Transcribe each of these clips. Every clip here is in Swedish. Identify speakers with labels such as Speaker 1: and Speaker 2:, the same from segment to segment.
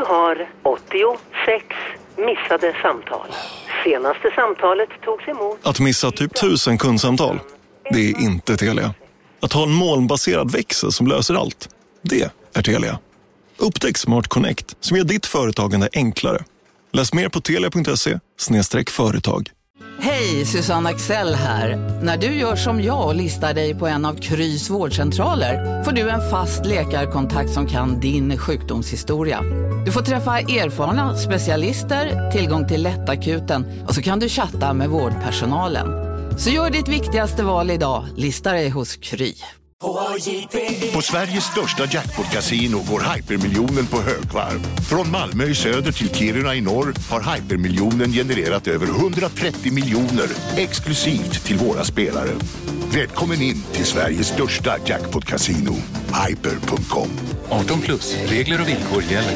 Speaker 1: har 86 missade samtal. Senaste samtalet togs emot.
Speaker 2: Att missa typ 1000 kundsamtal, det är inte Telia. Att ha en molnbaserad växel som löser allt, det är Telia. Upptäck Smart Connect som gör ditt företagande enklare. Läs mer på telia.se/företag.
Speaker 3: Hej, Susanne Axel här. När du gör som jag och listar dig på en av Krys vårdcentraler får du en fast läkarkontakt som kan din sjukdomshistoria. Du får träffa erfarna specialister, tillgång till lättakuten och så kan du chatta med vårdpersonalen. Så gör ditt viktigaste val idag, lista dig hos Kry.
Speaker 4: På Sveriges största jackpot-casino går hypermiljonen på högvarv. Från Malmö i söder till Kiruna i norr har hypermiljonen genererat över 130 miljoner exklusivt till våra spelare. Välkommen in till Sveriges största jackpot-casino, hyper.com.
Speaker 5: 18+, regler och villkor gäller.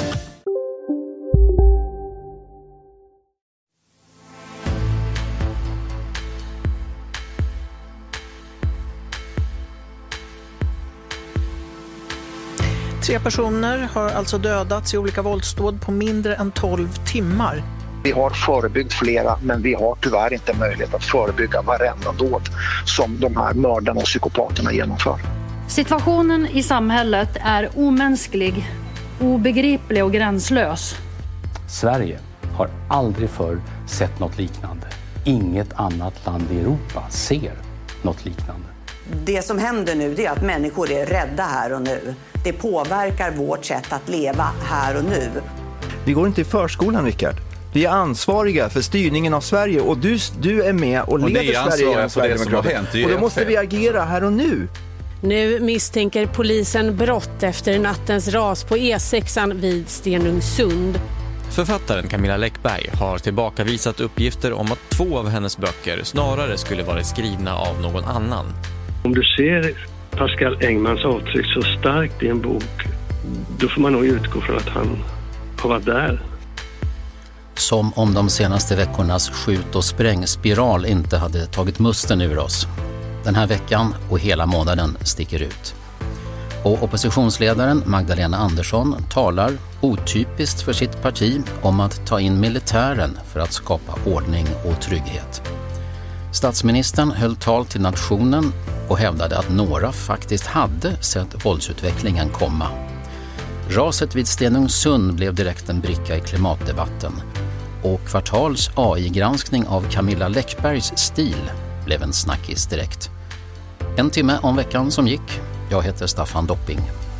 Speaker 6: Tre personer har alltså dödats i olika våldsdåd på mindre än 12 timmar.
Speaker 7: Vi har förebyggt flera, men vi har tyvärr inte möjlighet att förebygga varenda dåd som de här mördarna och psykopaterna genomför.
Speaker 8: Situationen i samhället är omänsklig, obegriplig och gränslös.
Speaker 9: Sverige har aldrig förr sett något liknande. Inget annat land i Europa ser något liknande.
Speaker 10: Det som händer nu är att människor är rädda här och nu. Det påverkar vårt sätt att leva här och nu.
Speaker 11: Vi går inte i förskolan, Rickard. Vi är ansvariga för styrningen av Sverige och du är med och leder Sverige för det som har hänt. Och då måste vi agera här och nu.
Speaker 12: Nu misstänker polisen brott efter nattens ras på E6 vid Stenungsund.
Speaker 13: Författaren Camilla Läckberg har tillbakavisat uppgifter om att 2 av hennes böcker snarare skulle vara skrivna av någon annan.
Speaker 14: Om du ser Pascal Engmans avtryck så starkt i en bok, då får man nog utgå från att han har varit där.
Speaker 15: Som om de senaste veckornas skjut- och sprängspiral inte hade tagit musten ur oss. Den här veckan och hela månaden sticker ut. Och oppositionsledaren Magdalena Andersson talar, otypiskt för sitt parti, om att ta in militären för att skapa ordning och trygghet. Statsministern höll tal till nationen och hävdade att några faktiskt hade sett våldsutvecklingen komma. Raset vid Stenungsund blev direkt en bricka i klimatdebatten. Och Kvartals AI-granskning av Camilla Läckbergs stil blev en snackis direkt. En timme om veckan som gick. Jag heter Staffan Dopping.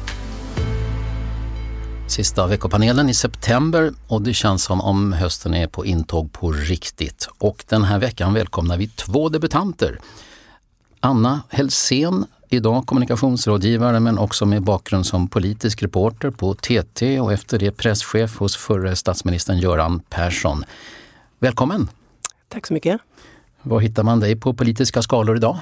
Speaker 15: Sista veckopanelen i september och det känns som om hösten är på intåg på riktigt. Och den här veckan välkomnar vi 2 debutanter. Anna Helsén, idag kommunikationsrådgivare men också med bakgrund som politisk reporter på TT och efter det presschef hos förre statsministern Göran Persson. Välkommen!
Speaker 16: Tack så mycket.
Speaker 15: Var hittar man dig på politiska skalor idag?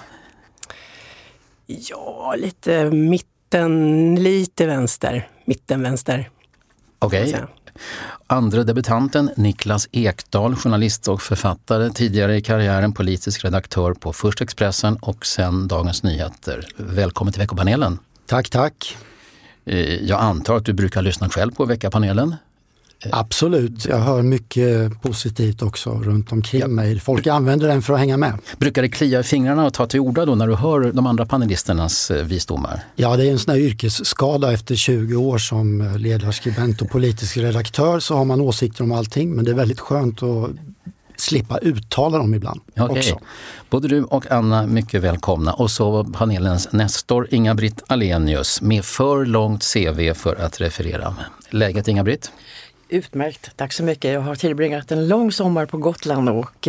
Speaker 16: Ja, lite mitten, lite vänster. Mitten-vänster.
Speaker 15: Okej. Andra debutanten Niklas Ekdahl, journalist och författare, tidigare i karriären politisk redaktör på först Expressen och sen Dagens Nyheter. Välkommen till veckopanelen.
Speaker 17: Tack, tack.
Speaker 15: Jag antar att du brukar lyssna själv på veckopanelen.
Speaker 17: Absolut, jag hör mycket positivt också runt omkring mig. Folk använder den för att hänga med.
Speaker 15: Brukar det klia i fingrarna och ta till orda då när du hör de andra panelisternas visdomar?
Speaker 17: Ja, det är en sån här yrkesskada efter 20 år som ledarskribent och politisk redaktör, så har man åsikter om allting, men det är väldigt skönt att slippa uttala dem ibland också.
Speaker 15: Både du och Anna, mycket välkomna. Och så panelens nästor Inga-Britt Alenius med för långt CV för att referera. Läget, Inga-Britt?
Speaker 18: Utmärkt, tack så mycket. Jag har tillbringat en lång sommar på Gotland och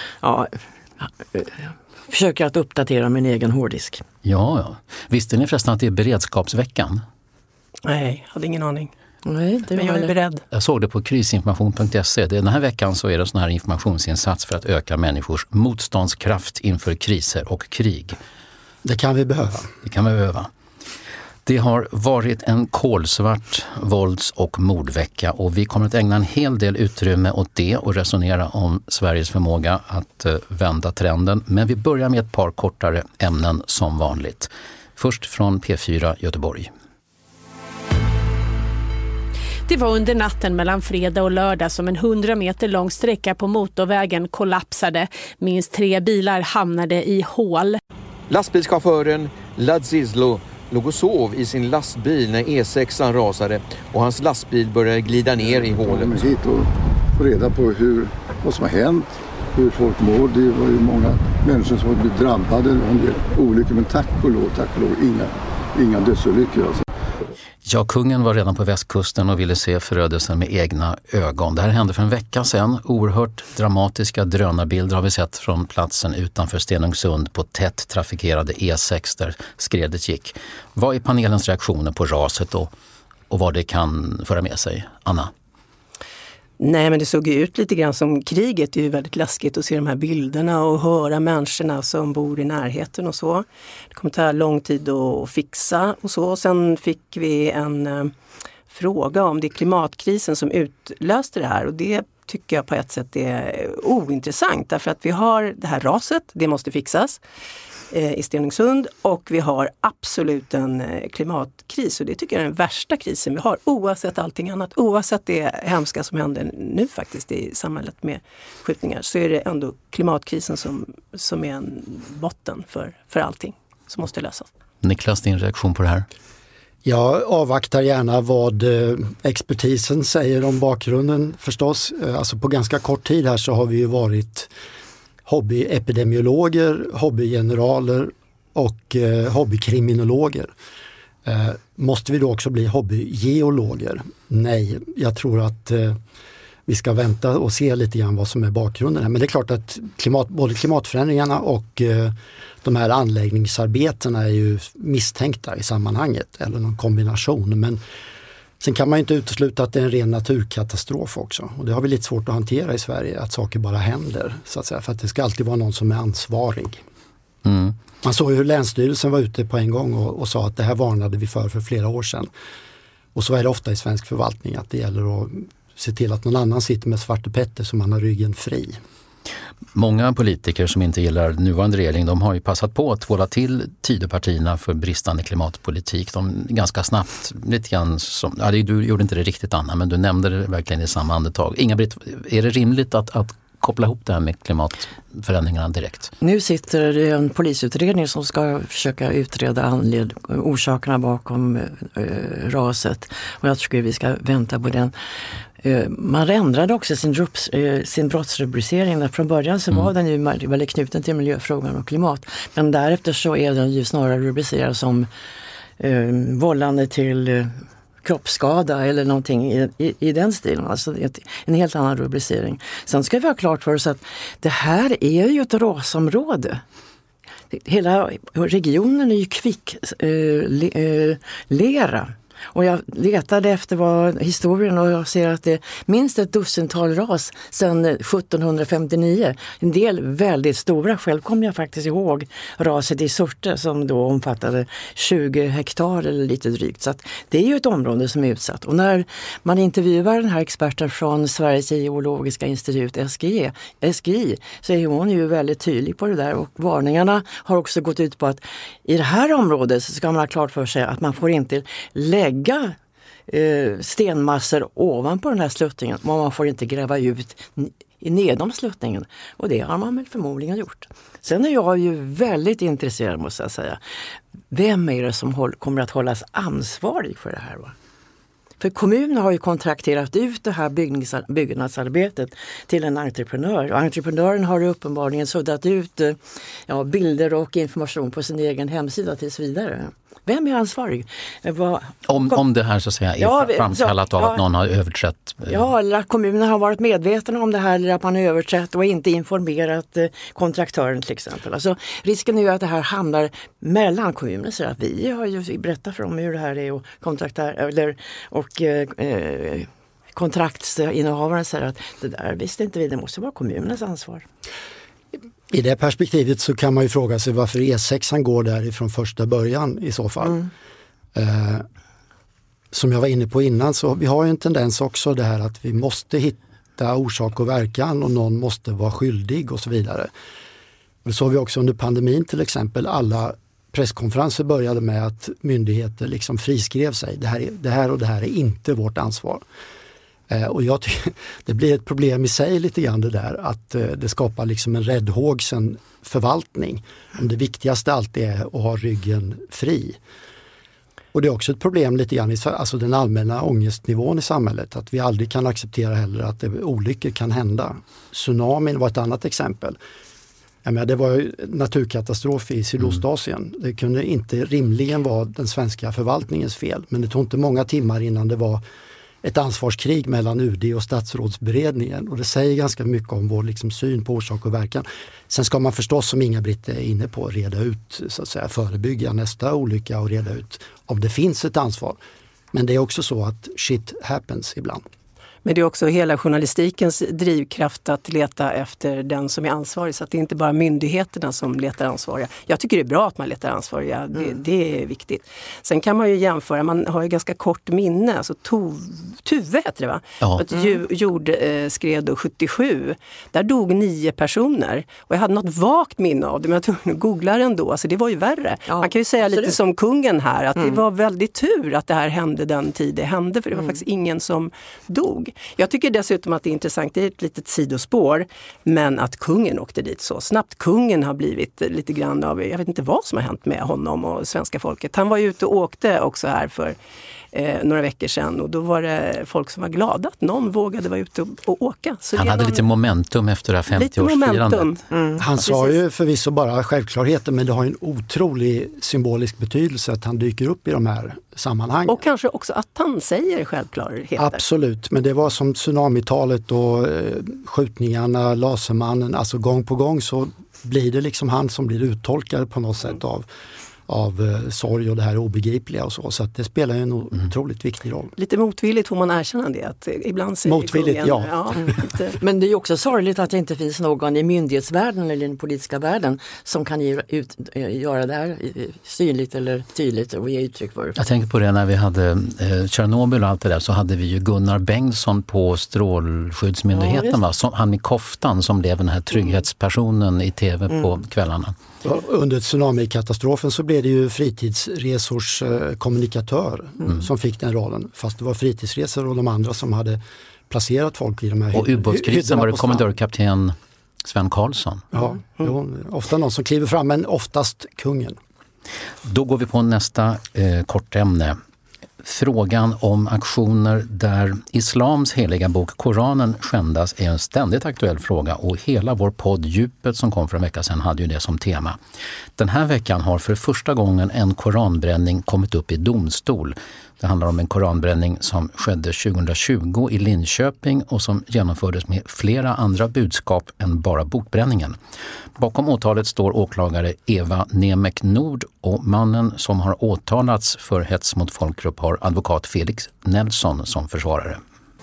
Speaker 18: försöker att uppdatera min egen hårddisk.
Speaker 15: Ja. Visste ni förresten att det är beredskapsveckan?
Speaker 16: Nej, hade ingen aning.
Speaker 18: Nej,
Speaker 16: men jag är beredd.
Speaker 15: Jag såg det på krisinformation.se. Den här veckan så är det sån här informationsinsats för att öka människors motståndskraft inför kriser och krig.
Speaker 17: Det kan vi behöva.
Speaker 15: Det kan vi behöva. Det har varit en kolsvart vålds- och mordvecka och vi kommer att ägna en hel del utrymme åt det och resonera om Sveriges förmåga att vända trenden. Men vi börjar med ett par kortare ämnen som vanligt. Först från P4 Göteborg.
Speaker 12: Det var under natten mellan fredag och lördag som en 100 meter lång sträcka på motorvägen kollapsade. Minst 3 bilar hamnade i hål.
Speaker 11: Lastbilschauffören Ladzislo låg och sov i sin lastbil när E6 rasade och hans lastbil började glida ner i hålet.
Speaker 19: Vi hit och få reda på vad som har hänt, hur folk mår. Det var ju många människor som har blivit drabbade av en del olyckor, men tack och lov inga dödsolyckor alltså.
Speaker 15: Ja, kungen var redan på västkusten och ville se förödelsen med egna ögon. Det här hände för en vecka sedan. Oerhört dramatiska drönarbilder har vi sett från platsen utanför Stenungsund på tätt trafikerade E6 där skredet gick. Vad är panelens reaktioner på raset och vad det kan föra med sig? Anna?
Speaker 16: Nej, men det såg ju ut lite grann som kriget. Det är ju väldigt läskigt att se de här bilderna och höra människorna som bor i närheten och så. Det kommer ta lång tid att fixa och så. Sen fick vi en fråga om det är klimatkrisen som utlöste det här, och det tycker jag på ett sätt är ointressant därför att vi har det här raset, det måste fixas i Stenungsund, och vi har absolut en klimatkris, och det tycker jag är den värsta krisen vi har, oavsett allting annat, oavsett det hemska som händer nu faktiskt i samhället med skjutningar, så är det ändå klimatkrisen som är en botten för allting som måste lösas.
Speaker 15: Niklas, din reaktion på det här?
Speaker 17: Jag avvaktar gärna vad expertisen säger om bakgrunden förstås. Alltså på ganska kort tid här så har vi ju varit hobbyepidemiologer, hobbygeneraler och hobbykriminologer. Måste vi då också bli hobbygeologer? Nej, jag tror att vi ska vänta och se lite grann vad som är bakgrunden här. Men det är klart att både klimatförändringarna och de här anläggningsarbetena är ju misstänkta i sammanhanget, eller någon kombination. Men sen kan man ju inte utesluta att det är en ren naturkatastrof också. Och det har vi lite svårt att hantera i Sverige, att saker bara händer, så att säga. För att det ska alltid vara någon som är ansvarig. Mm. Man såg ju hur Länsstyrelsen var ute på en gång och sa att det här varnade vi för flera år sedan. Och så är det ofta i svensk förvaltning, att det gäller att se till att någon annan sitter med Svarte Petter så man har ryggen fri.
Speaker 15: Många politiker som inte gillar nuvarande regering, de har ju passat på att tvåla till Tidöpartierna för bristande klimatpolitik. De ganska snabbt, lite grann som, du gjorde inte det riktigt Anna, men du nämnde det verkligen i samma andetag. Inga-Britt, är det rimligt att koppla ihop det här med klimatförändringarna direkt?
Speaker 18: Nu sitter det en polisutredning som ska försöka utreda orsakerna bakom raset, och jag tycker vi ska vänta på den. Man ändrade också sin brottsrubricering. Där från början så var den ju väldigt knuten till miljöfrågan och klimat. Men därefter så är den ju snarare rubricerad som vållande till kroppsskada eller någonting i den stilen. Alltså en helt annan rubricering. Sen ska vi ha klart för oss att det här är ju ett rasområde. Hela regionen är ju kvicklera. Och jag letade efter historien, och jag ser att det är minst ett dussintal ras sedan 1759. En del väldigt stora. Själv kommer jag faktiskt ihåg raset i Surte som då omfattade 20 hektar eller lite drygt. Så att det är ju ett område som är utsatt. Och när man intervjuar den här experten från Sveriges geologiska institut, SGI, så är hon ju väldigt tydlig på det där. Och varningarna har också gått ut på att i det här området så ska man ha klart för sig att man får inte lägga stenmassor ovanpå den här sluttningen, men man får inte gräva ut nedom sluttningen, och det har man väl förmodligen gjort. Sen är jag ju väldigt intresserad, måste jag säga. Vem är det som kommer att hållas ansvarig för det här? Va? För kommunen har ju kontrakterat ut det här byggnadsarbetet till en entreprenör. Och entreprenören har uppenbarligen suddat ut bilder och information på sin egen hemsida tills vidare. Vem är ansvarig?
Speaker 15: Om det här så att säga är framkallat av att någon har överträtt?
Speaker 18: Ja, eller att kommunen har varit medveten om det här, eller att man har överträtt och inte informerat kontraktören till exempel. Alltså, risken är ju att det här hamnar mellan kommuner, så att vi har ju berättat för dem hur det här är, och kontraktsinnehavaren säger att det där visste inte vi, det måste vara kommunens ansvar.
Speaker 17: I det perspektivet så kan man ju fråga sig varför E6 går där från första början i så fall. Som jag var inne på innan, så vi har ju en tendens också det här att vi måste hitta orsak och verkan, och någon måste vara skyldig och så vidare. Och det såg vi också under pandemin till exempel. Alla presskonferenser började med att myndigheter liksom friskrev sig. Det här är inte vårt ansvar. Och jag tycker det blir ett problem i sig lite grann det där att det skapar liksom en räddhågsen förvaltning. Om det viktigaste alltid är att ha ryggen fri. Och det är också ett problem lite grann i alltså den allmänna ångestnivån i samhället. Att vi aldrig kan acceptera heller att olyckor kan hända. Tsunamin var ett annat exempel. Det var ju naturkatastrof i Sydostasien. Det kunde inte rimligen vara den svenska förvaltningens fel. Men det tog inte många timmar innan det var ett ansvarskrig mellan UD och statsrådsberedningen. Och det säger ganska mycket om vår liksom syn på orsak och verkan. Sen ska man förstås, som Inga-Britt är inne på, reda ut, så att säga, förebygga nästa olycka och reda ut om det finns ett ansvar. Men det är också så att shit happens ibland.
Speaker 16: Men det är också hela journalistikens drivkraft att leta efter den som är ansvarig. Så att det är inte bara myndigheterna som letar ansvariga. Jag tycker det är bra att man letar ansvariga. Det är viktigt. Sen kan man ju jämföra, man har ju ganska kort minne. Alltså Tuve heter det va? Ja. Jordskred 77. Där dog 9 personer. Och jag hade något vagt minne av det. Men jag tror att googlar ändå. Alltså det var ju värre. Ja, man kan ju säga absolut. Lite som kungen här. Att det var väldigt tur att det här hände den tid det hände. För det var faktiskt ingen som dog. Jag tycker dessutom att det är intressant, det är ett litet sidospår, men att kungen åkte dit så snabbt. Kungen har blivit lite grann av, jag vet inte vad som har hänt med honom och svenska folket. Han var ju ute och åkte också här för några veckor sedan och då var det folk som var glada att någon vågade vara ute och åka. Så
Speaker 15: han hade lite momentum efter det här 50-årsfirandet.
Speaker 17: Han sa ju förvisso bara självklarheter, men det har en otrolig symbolisk betydelse att han dyker upp i de här sammanhangen.
Speaker 16: Och kanske också att han säger självklarheter.
Speaker 17: Absolut, men det var som tsunamitalet och skjutningarna, Lasermannen, alltså gång på gång så blir det liksom han som blir uttolkad på något sätt av sorg och det här obegripliga och så att det spelar ju en otroligt viktig roll.
Speaker 16: Lite motvilligt får man erkänna det, att ibland säger
Speaker 17: motvilligt,
Speaker 16: kungen,
Speaker 17: ja.
Speaker 18: Men det är ju också sorgligt att det inte finns någon i myndighetsvärlden eller i den politiska världen som kan göra det här synligt eller tydligt och ge uttryck för.
Speaker 15: Jag tänker på det när vi hade Tjernobyl och allt det där, så hade vi ju Gunnar Bengtsson på Strålskyddsmyndigheten, han i koftan som blev den här trygghetspersonen i tv på kvällarna.
Speaker 17: Under tsunamikatastrofen så blev det ju fritidsresors kommunikatör som fick den rollen. Fast det var fritidsresor och de andra som hade placerat folk i de här
Speaker 15: och ubåtskrisen var det kommendörkapten Sven Karlsson.
Speaker 17: Ja, ofta någon som kliver fram, men oftast kungen.
Speaker 15: Då går vi på nästa kortämne. Frågan om aktioner där islams heliga bok Koranen skändas är en ständigt aktuell fråga och hela vår podd Djupet som kom för en vecka sedan hade ju det som tema. Den här veckan har för första gången en koranbränning kommit upp i domstol. Det handlar om en koranbränning som skedde 2020 i Linköping och som genomfördes med flera andra budskap än bara bokbränningen. Bakom åtalet står åklagare Eva Nemek Nord och mannen som har åtalats för hets mot folkgrupp har advokat Felix Nelson som försvarare.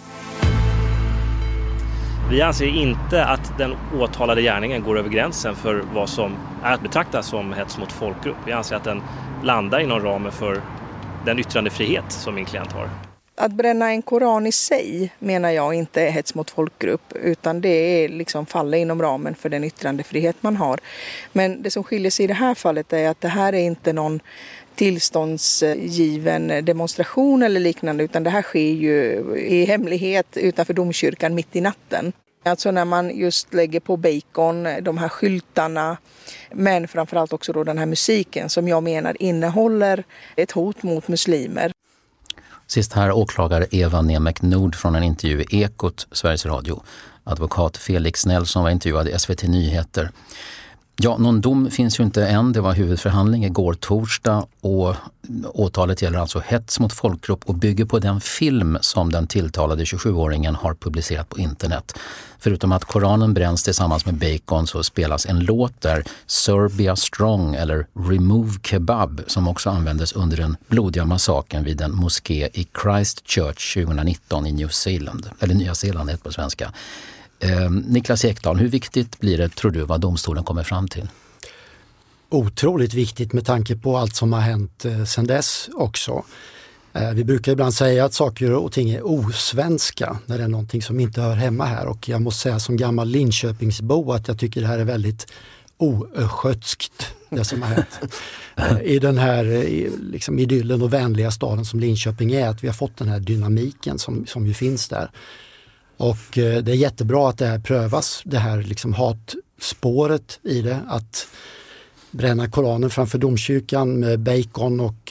Speaker 20: Vi anser inte att den åtalade gärningen går över gränsen för vad som är att betrakta som hets mot folkgrupp. Vi anser att den landar inom ramen för den yttrandefrihet som min klient har.
Speaker 21: Att bränna en koran i sig menar jag inte är hets mot folkgrupp, utan det är liksom faller inom ramen för den yttrandefrihet man har. Men det som skiljer sig i det här fallet är att det här är inte någon tillståndsgiven demonstration eller liknande, utan det här sker ju i hemlighet utanför domkyrkan mitt i natten. Alltså när man just lägger på bacon, de här skyltarna, men framförallt också då den här musiken som jag menar innehåller ett hot mot muslimer.
Speaker 15: Sist här åklagare Eva Nemek Nord från en intervju i Ekot, Sveriges Radio. Advokat Felix Nelson var intervjuad i SVT Nyheter. Ja, någon dom finns ju inte än. Det var huvudförhandling igår torsdag och åtalet gäller alltså hets mot folkgrupp och bygger på den film som den tilltalade 27-åringen har publicerat på internet. Förutom att Koranen bränns tillsammans med bacon så spelas en låt där, Serbia Strong eller Remove Kebab, som också användes under den blodiga massakern vid en moské i Christchurch 2019 i Nya Zeeland heter på svenska. Niklas Ekdahl, hur viktigt blir det, tror du, vad domstolen kommer fram till?
Speaker 17: Otroligt viktigt med tanke på allt som har hänt sedan dess också. Vi brukar ibland säga att saker och ting är osvenska när det är någonting som inte hör hemma här, och jag måste säga som gammal Linköpingsbo att jag tycker det här är väldigt oöstgötskt det som har hänt. I den här liksom idyllen och vänliga staden som Linköping är, att vi har fått den här dynamiken som ju finns där. Och det är jättebra att det här prövas, det här liksom hatspåret i det, att bränna Koranen framför domkyrkan med bacon och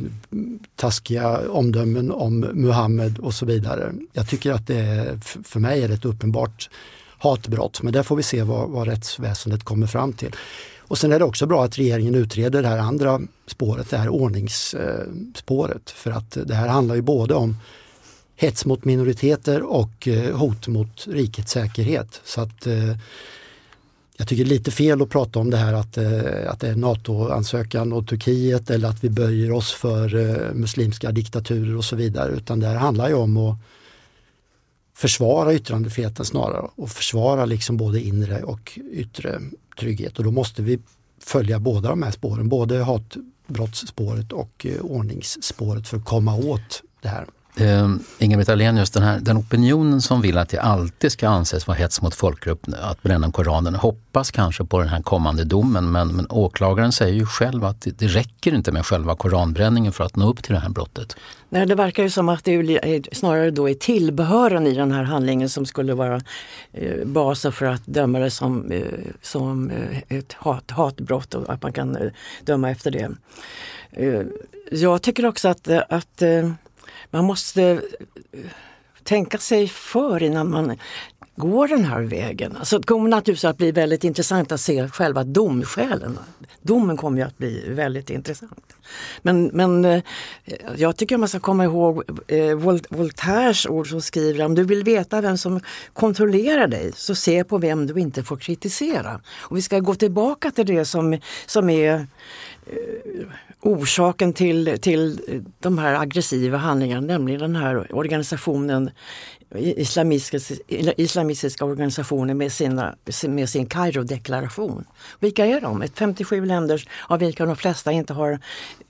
Speaker 17: taskiga omdömen om Muhammed och så vidare. Jag tycker att det är, för mig är det ett uppenbart hatbrott, men där får vi se vad rättsväsendet kommer fram till. Och sen är det också bra att regeringen utreder det här andra spåret, det här ordningsspåret, för att det här handlar ju både om hets mot minoriteter och hot mot rikets säkerhet. Så att jag tycker det är lite fel att prata om det här att det är NATO-ansökan och Turkiet eller att vi böjer oss för muslimska diktaturer och så vidare, utan det här handlar ju om att försvara yttrandefriheten snarare och försvara liksom både inre och yttre trygghet, och då måste vi följa båda de här spåren, både hatbrottsspåret och ordningsspåret för att komma åt det här.
Speaker 15: Inga-Britt Ahlenius, den opinionen som vill att det alltid ska anses vara hets mot folkgrupp att bränna Koranen hoppas kanske på den här kommande domen, men åklagaren säger ju själv att det räcker inte med själva koranbränningen för att nå upp till det här brottet.
Speaker 18: Nej, det verkar ju som att det snarare då är tillbehören i den här handlingen som skulle vara basen för att döma det som ett hatbrott och att man kan döma efter det. Jag tycker också att man måste tänka sig för innan man går den här vägen. Alltså det kommer naturligtvis att bli väldigt intressant att se själva domskälen. Domen kommer ju att bli väldigt intressant. Men jag tycker man ska komma ihåg Voltaires ord som skriver: om du vill veta vem som kontrollerar dig, så se på vem du inte får kritisera. Och vi ska gå tillbaka till det som är orsaken till de här aggressiva handlingarna, nämligen den här organisationen, islamistiska organisationen med sin Kairo-deklaration. Vilka är de? 57 länder av vilka de flesta inte har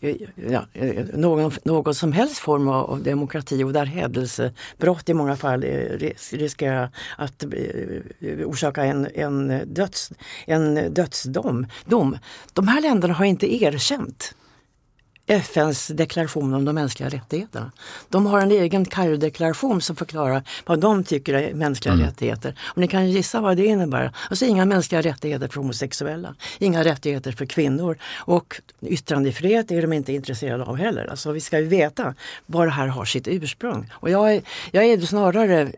Speaker 18: någon som helst form av demokrati, och där hädelsebrott i många fall riskerar att orsaka en dödsdom. De här länderna har inte erkänt FNs deklaration om de mänskliga rättigheterna. De har en egen Kairo-deklaration som förklarar vad de tycker är mänskliga rättigheter. Och ni kan gissa vad det innebär. Alltså inga mänskliga rättigheter för homosexuella, inga rättigheter för kvinnor, och yttrandefrihet är de inte intresserade av heller. Alltså vi ska ju veta var det här har sitt ursprung. Och jag är snarare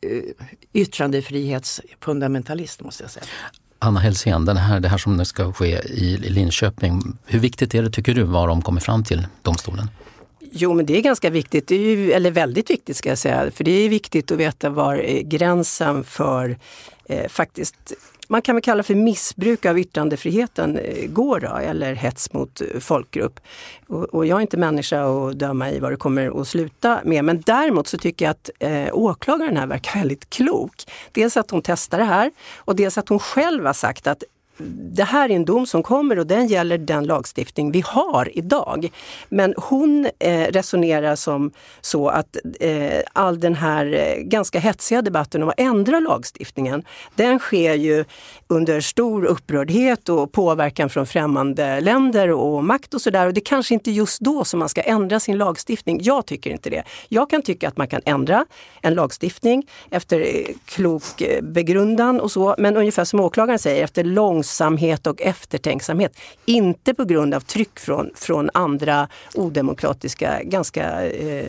Speaker 18: yttrandefrihetsfundamentalist, måste jag säga.
Speaker 15: Anna Hellsén, det här som ska ske i Linköping, hur viktigt är det, tycker du, vad de kommer fram till domstolen?
Speaker 16: Jo, men det är ganska viktigt, eller väldigt viktigt ska jag säga, för det är viktigt att veta var gränsen för faktiskt, man kan väl kalla för missbruk av yttrandefriheten går då, eller hets mot folkgrupp. Och jag är inte människa att döma i vad det kommer att sluta med, men däremot så tycker jag att åklagaren här verkar väldigt klok. Dels att hon testar det här, och dels att hon själv har sagt att det här är en dom som kommer och den gäller den lagstiftning vi har idag. Men hon resonerar som så att all den här ganska hetsiga debatten om att ändra lagstiftningen, den sker ju under stor upprördhet och påverkan från främmande länder och makt och sådär. Och det kanske inte just då som man ska ändra sin lagstiftning. Jag tycker inte det. Jag kan tycka att man kan ändra en lagstiftning efter klok begrundan och så. Men ungefär som åklagaren säger, efter långsamhet och eftertänksamhet. Inte på grund av tryck från andra odemokratiska, ganska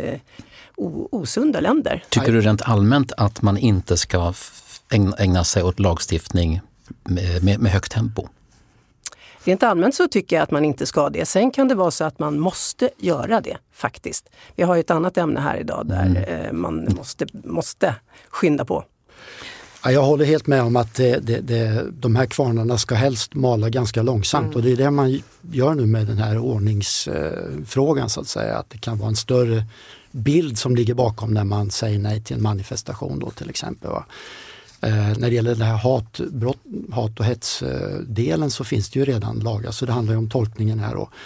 Speaker 16: osunda länder.
Speaker 15: Tycker du rent allmänt att man inte ska ägna sig åt lagstiftning med högt tempo?
Speaker 16: Rent allmänt så tycker jag att man inte ska det. Sen kan det vara så att man måste göra det faktiskt. Vi har ju ett annat ämne här idag där man måste skynda på.
Speaker 17: Ja, jag håller helt med om att de här kvarnarna ska helst mala ganska långsamt och det är det man gör nu med den här ordningsfrågan så att säga. Att det kan vara en större bild som ligger bakom när man säger nej till en manifestation då till exempel. Va? När det gäller det här hat och hetsdelen så finns det ju redan lagar, så det handlar ju om tolkningen här då.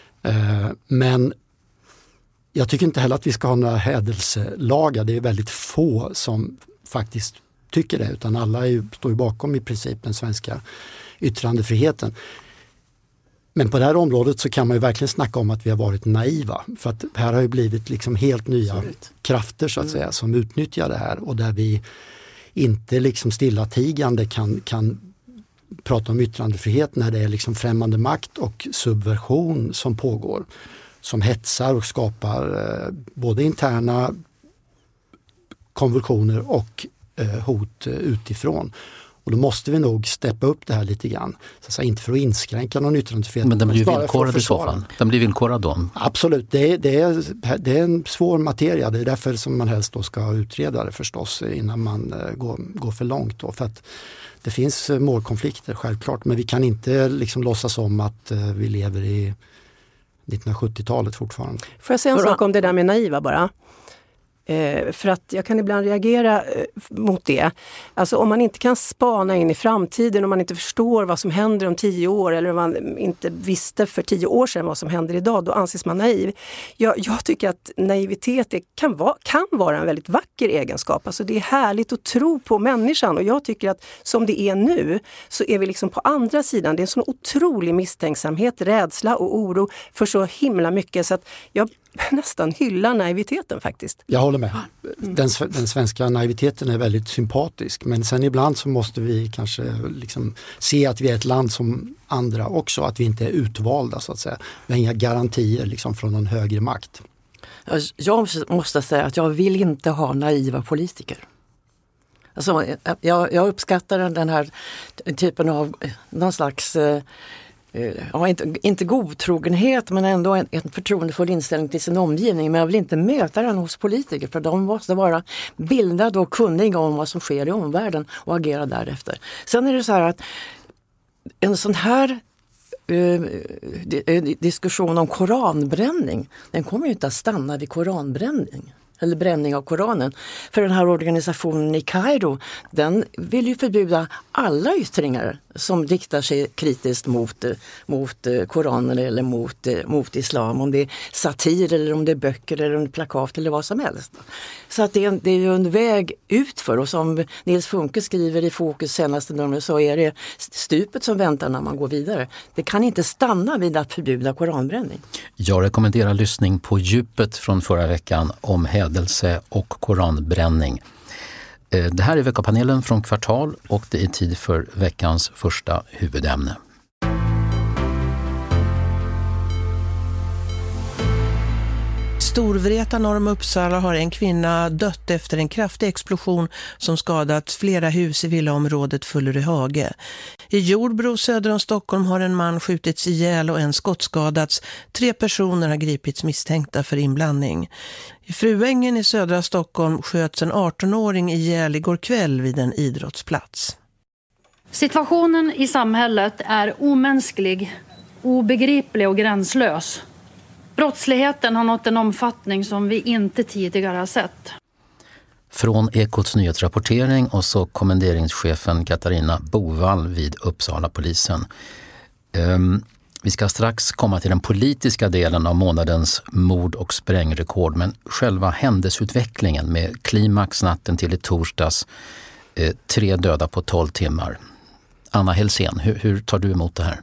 Speaker 17: Men jag tycker inte heller att vi ska ha några hädelselagar. Det är väldigt få som faktiskt tycker det, utan alla står ju bakom i princip den svenska yttrandefriheten. Men på det här området så kan man ju verkligen snacka om att vi har varit naiva. För att här har ju blivit liksom helt nya krafter så att säga som utnyttjar det här. Och där vi inte liksom stillatigande kan prata om yttrandefrihet när det är liksom främmande makt och subversion som pågår. Som hetsar och skapar både interna konvulsioner och hot utifrån. Och då måste vi nog steppa upp det här lite grann. Så att säga, inte för att inskränka någon yttrandefrihet.
Speaker 15: Men den blir villkorad i så fall? Den blir villkorad då?
Speaker 17: Absolut, det är en svår materia. Det är därför som man helst då ska utreda det förstås innan man går för långt. Då. För att det finns målkonflikter självklart. Men vi kan inte liksom låtsas om att vi lever i 1970-talet fortfarande.
Speaker 16: Får jag säga en sak om det där med naiva bara? För att jag kan ibland reagera mot det. Alltså om man inte kan spana in i framtiden, om man inte förstår vad som händer om 10 år eller om man inte visste för 10 år sedan vad som händer idag, då anses man naiv. Jag tycker att naivitet kan vara en väldigt vacker egenskap. Alltså det är härligt att tro på människan och jag tycker att som det är nu så är vi liksom på andra sidan. Det är en sån otrolig misstänksamhet, rädsla och oro för så himla mycket så att jag nästan hyllar naiviteten faktiskt.
Speaker 17: Jag håller med. Den svenska naiviteten är väldigt sympatisk. Men sen ibland så måste vi kanske liksom se att vi är ett land som andra också. Att vi inte är utvalda så att säga. Vi har inga garantier liksom från någon högre makt.
Speaker 18: Jag måste säga att jag vill inte ha naiva politiker. Alltså, jag uppskattar den här typen av någon slags... Ja, inte godtrogenhet men ändå en förtroendefull inställning till sin omgivning. Men jag vill inte möta den hos politiker för de måste vara bildade och kunniga om vad som sker i omvärlden och agera därefter. Sen är det så här att en sån här diskussion om koranbränning, den kommer ju inte att stanna vid koranbränning. Eller bränning av Koranen. För den här organisationen i Kairo, den vill ju förbjuda alla yttringar som riktar sig kritiskt mot Koranen eller mot islam. Om det är satir eller om det är böcker eller om det är plakat eller vad som helst. Så att det är ju en väg ut för och som Nils Funke skriver i Fokus senaste nummer så är det stupet som väntar när man går vidare. Det kan inte stanna vid att förbjuda koranbränning.
Speaker 15: Jag rekommenderar lyssning på Djupet från förra veckan om hädelse och koranbränning. Det här är veckopanelen från Kvartal och det är tid för veckans första huvudämne.
Speaker 1: Storvreta norr om Uppsala har en kvinna dött efter en kraftig explosion som skadat flera hus i villaområdet Fullerihage. I Jordbro söder om Stockholm har en man skjutits ihjäl och en skottskadats. 3 personer har gripits misstänkta för inblandning. I Fruängen i södra Stockholm sköts en 18-åring ihjäl igår kväll vid en idrottsplats.
Speaker 8: Situationen i samhället är omänsklig, obegriplig och gränslös. Brottsligheten har nått en omfattning som vi inte tidigare har sett.
Speaker 15: Från Ekots nyhetsrapportering och så kommenderingschefen Katarina Bovall vid Uppsala polisen. Vi ska strax komma till den politiska delen av månadens mord- och sprängrekord, men själva händelseutvecklingen med klimax natten till i torsdags, 3 döda på 12 timmar. Anna Helsén, hur tar du emot det här?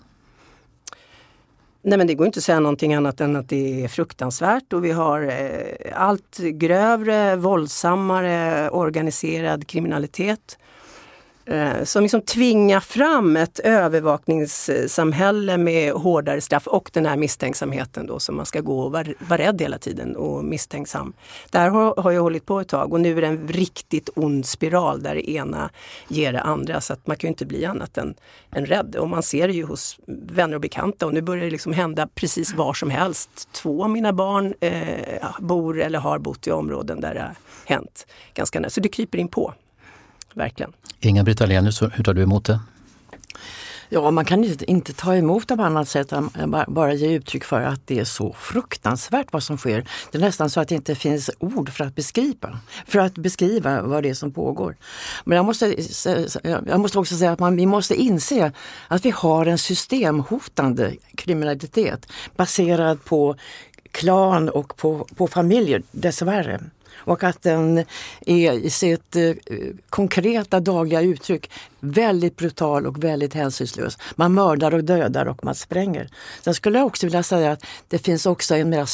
Speaker 16: Nej, men det går inte att säga någonting annat än att det är fruktansvärt och vi har allt grövre, våldsammare organiserad kriminalitet som liksom tvingar fram ett övervakningssamhälle med hårdare straff och den här misstänksamheten då som man ska gå och vara rädd hela tiden och misstänksam. Där har jag hållit på ett tag och nu är det en riktigt ond spiral där det ena ger det andra så att man kan ju inte bli annat än rädd. Och man ser det ju hos vänner och bekanta och nu börjar det liksom hända precis var som helst. 2 av mina barn bor eller har bott i områden där det har hänt ganska nära. Så det kryper in på. Verkligen.
Speaker 15: Inga-Britt Ahlenius, hur tar du emot det?
Speaker 18: Ja, man kan inte ta emot det på annat sätt än bara ge uttryck för att det är så fruktansvärt vad som sker. Det är nästan så att det inte finns ord för att beskriva vad det är som pågår. Men jag måste också säga att vi måste inse att vi har en systemhotande kriminalitet baserad på klan och på familjer, dessvärre. Och att den är i sitt konkreta dagliga uttryck väldigt brutal och väldigt hänsynslös. Man mördar och dödar och man spränger. Sen skulle jag också vilja säga att det finns också en mer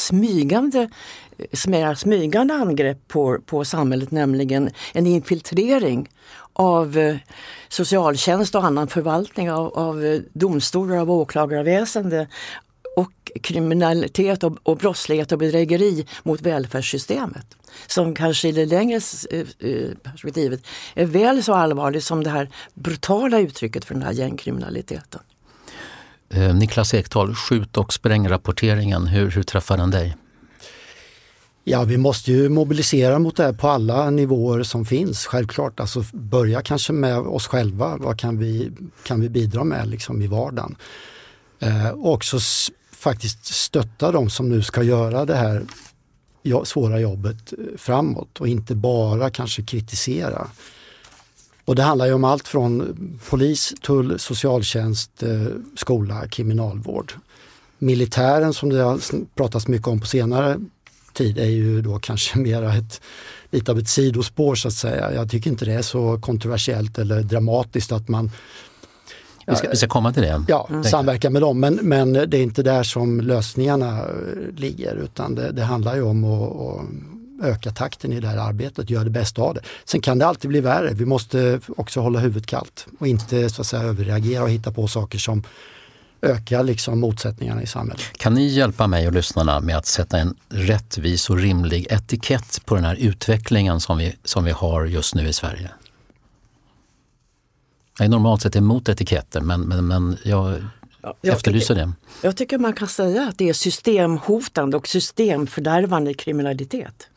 Speaker 18: smygande angrepp på samhället, nämligen en infiltrering av socialtjänst och annan förvaltning av domstolar, av åklagarväsende och kriminalitet och brottslighet och bedrägeri mot välfärdssystemet. Som kanske i det längre perspektivet är väl så allvarligt som det här brutala uttrycket för den här gängkriminaliteten.
Speaker 15: Niklas Ekdahl, skjut- och sprängrapporteringen, hur träffar den dig?
Speaker 17: Ja, vi måste ju mobilisera mot det här på alla nivåer som finns, självklart. Alltså börja kanske med oss själva. Vad kan vi bidra med liksom i vardagen? Och också faktiskt stötta de som nu ska göra det här svåra jobbet framåt och inte bara kanske kritisera. Och det handlar ju om allt från polis, tull, socialtjänst, skola, kriminalvård. Militären som det har pratats mycket om på senare tid är ju då kanske mera lite av ett sidospår så att säga. Jag tycker inte det är så kontroversiellt eller dramatiskt att man
Speaker 15: vi ska komma till det.
Speaker 17: Ja, samverka med dem. Men det är inte där som lösningarna ligger, utan det handlar ju om att öka takten i det här arbetet, göra det bästa av det. Sen kan det alltid bli värre. Vi måste också hålla huvudet kallt och inte så att säga överreagera och hitta på saker som ökar liksom motsättningarna i samhället.
Speaker 15: Kan ni hjälpa mig och lyssnarna med att sätta en rättvis och rimlig etikett på den här utvecklingen som vi har just nu i Sverige? Jag är normalt sett emot etiketter, men jag efterlyser det.
Speaker 18: Jag tycker man kan säga att det är systemhotande och systemfördärvande kriminalitet.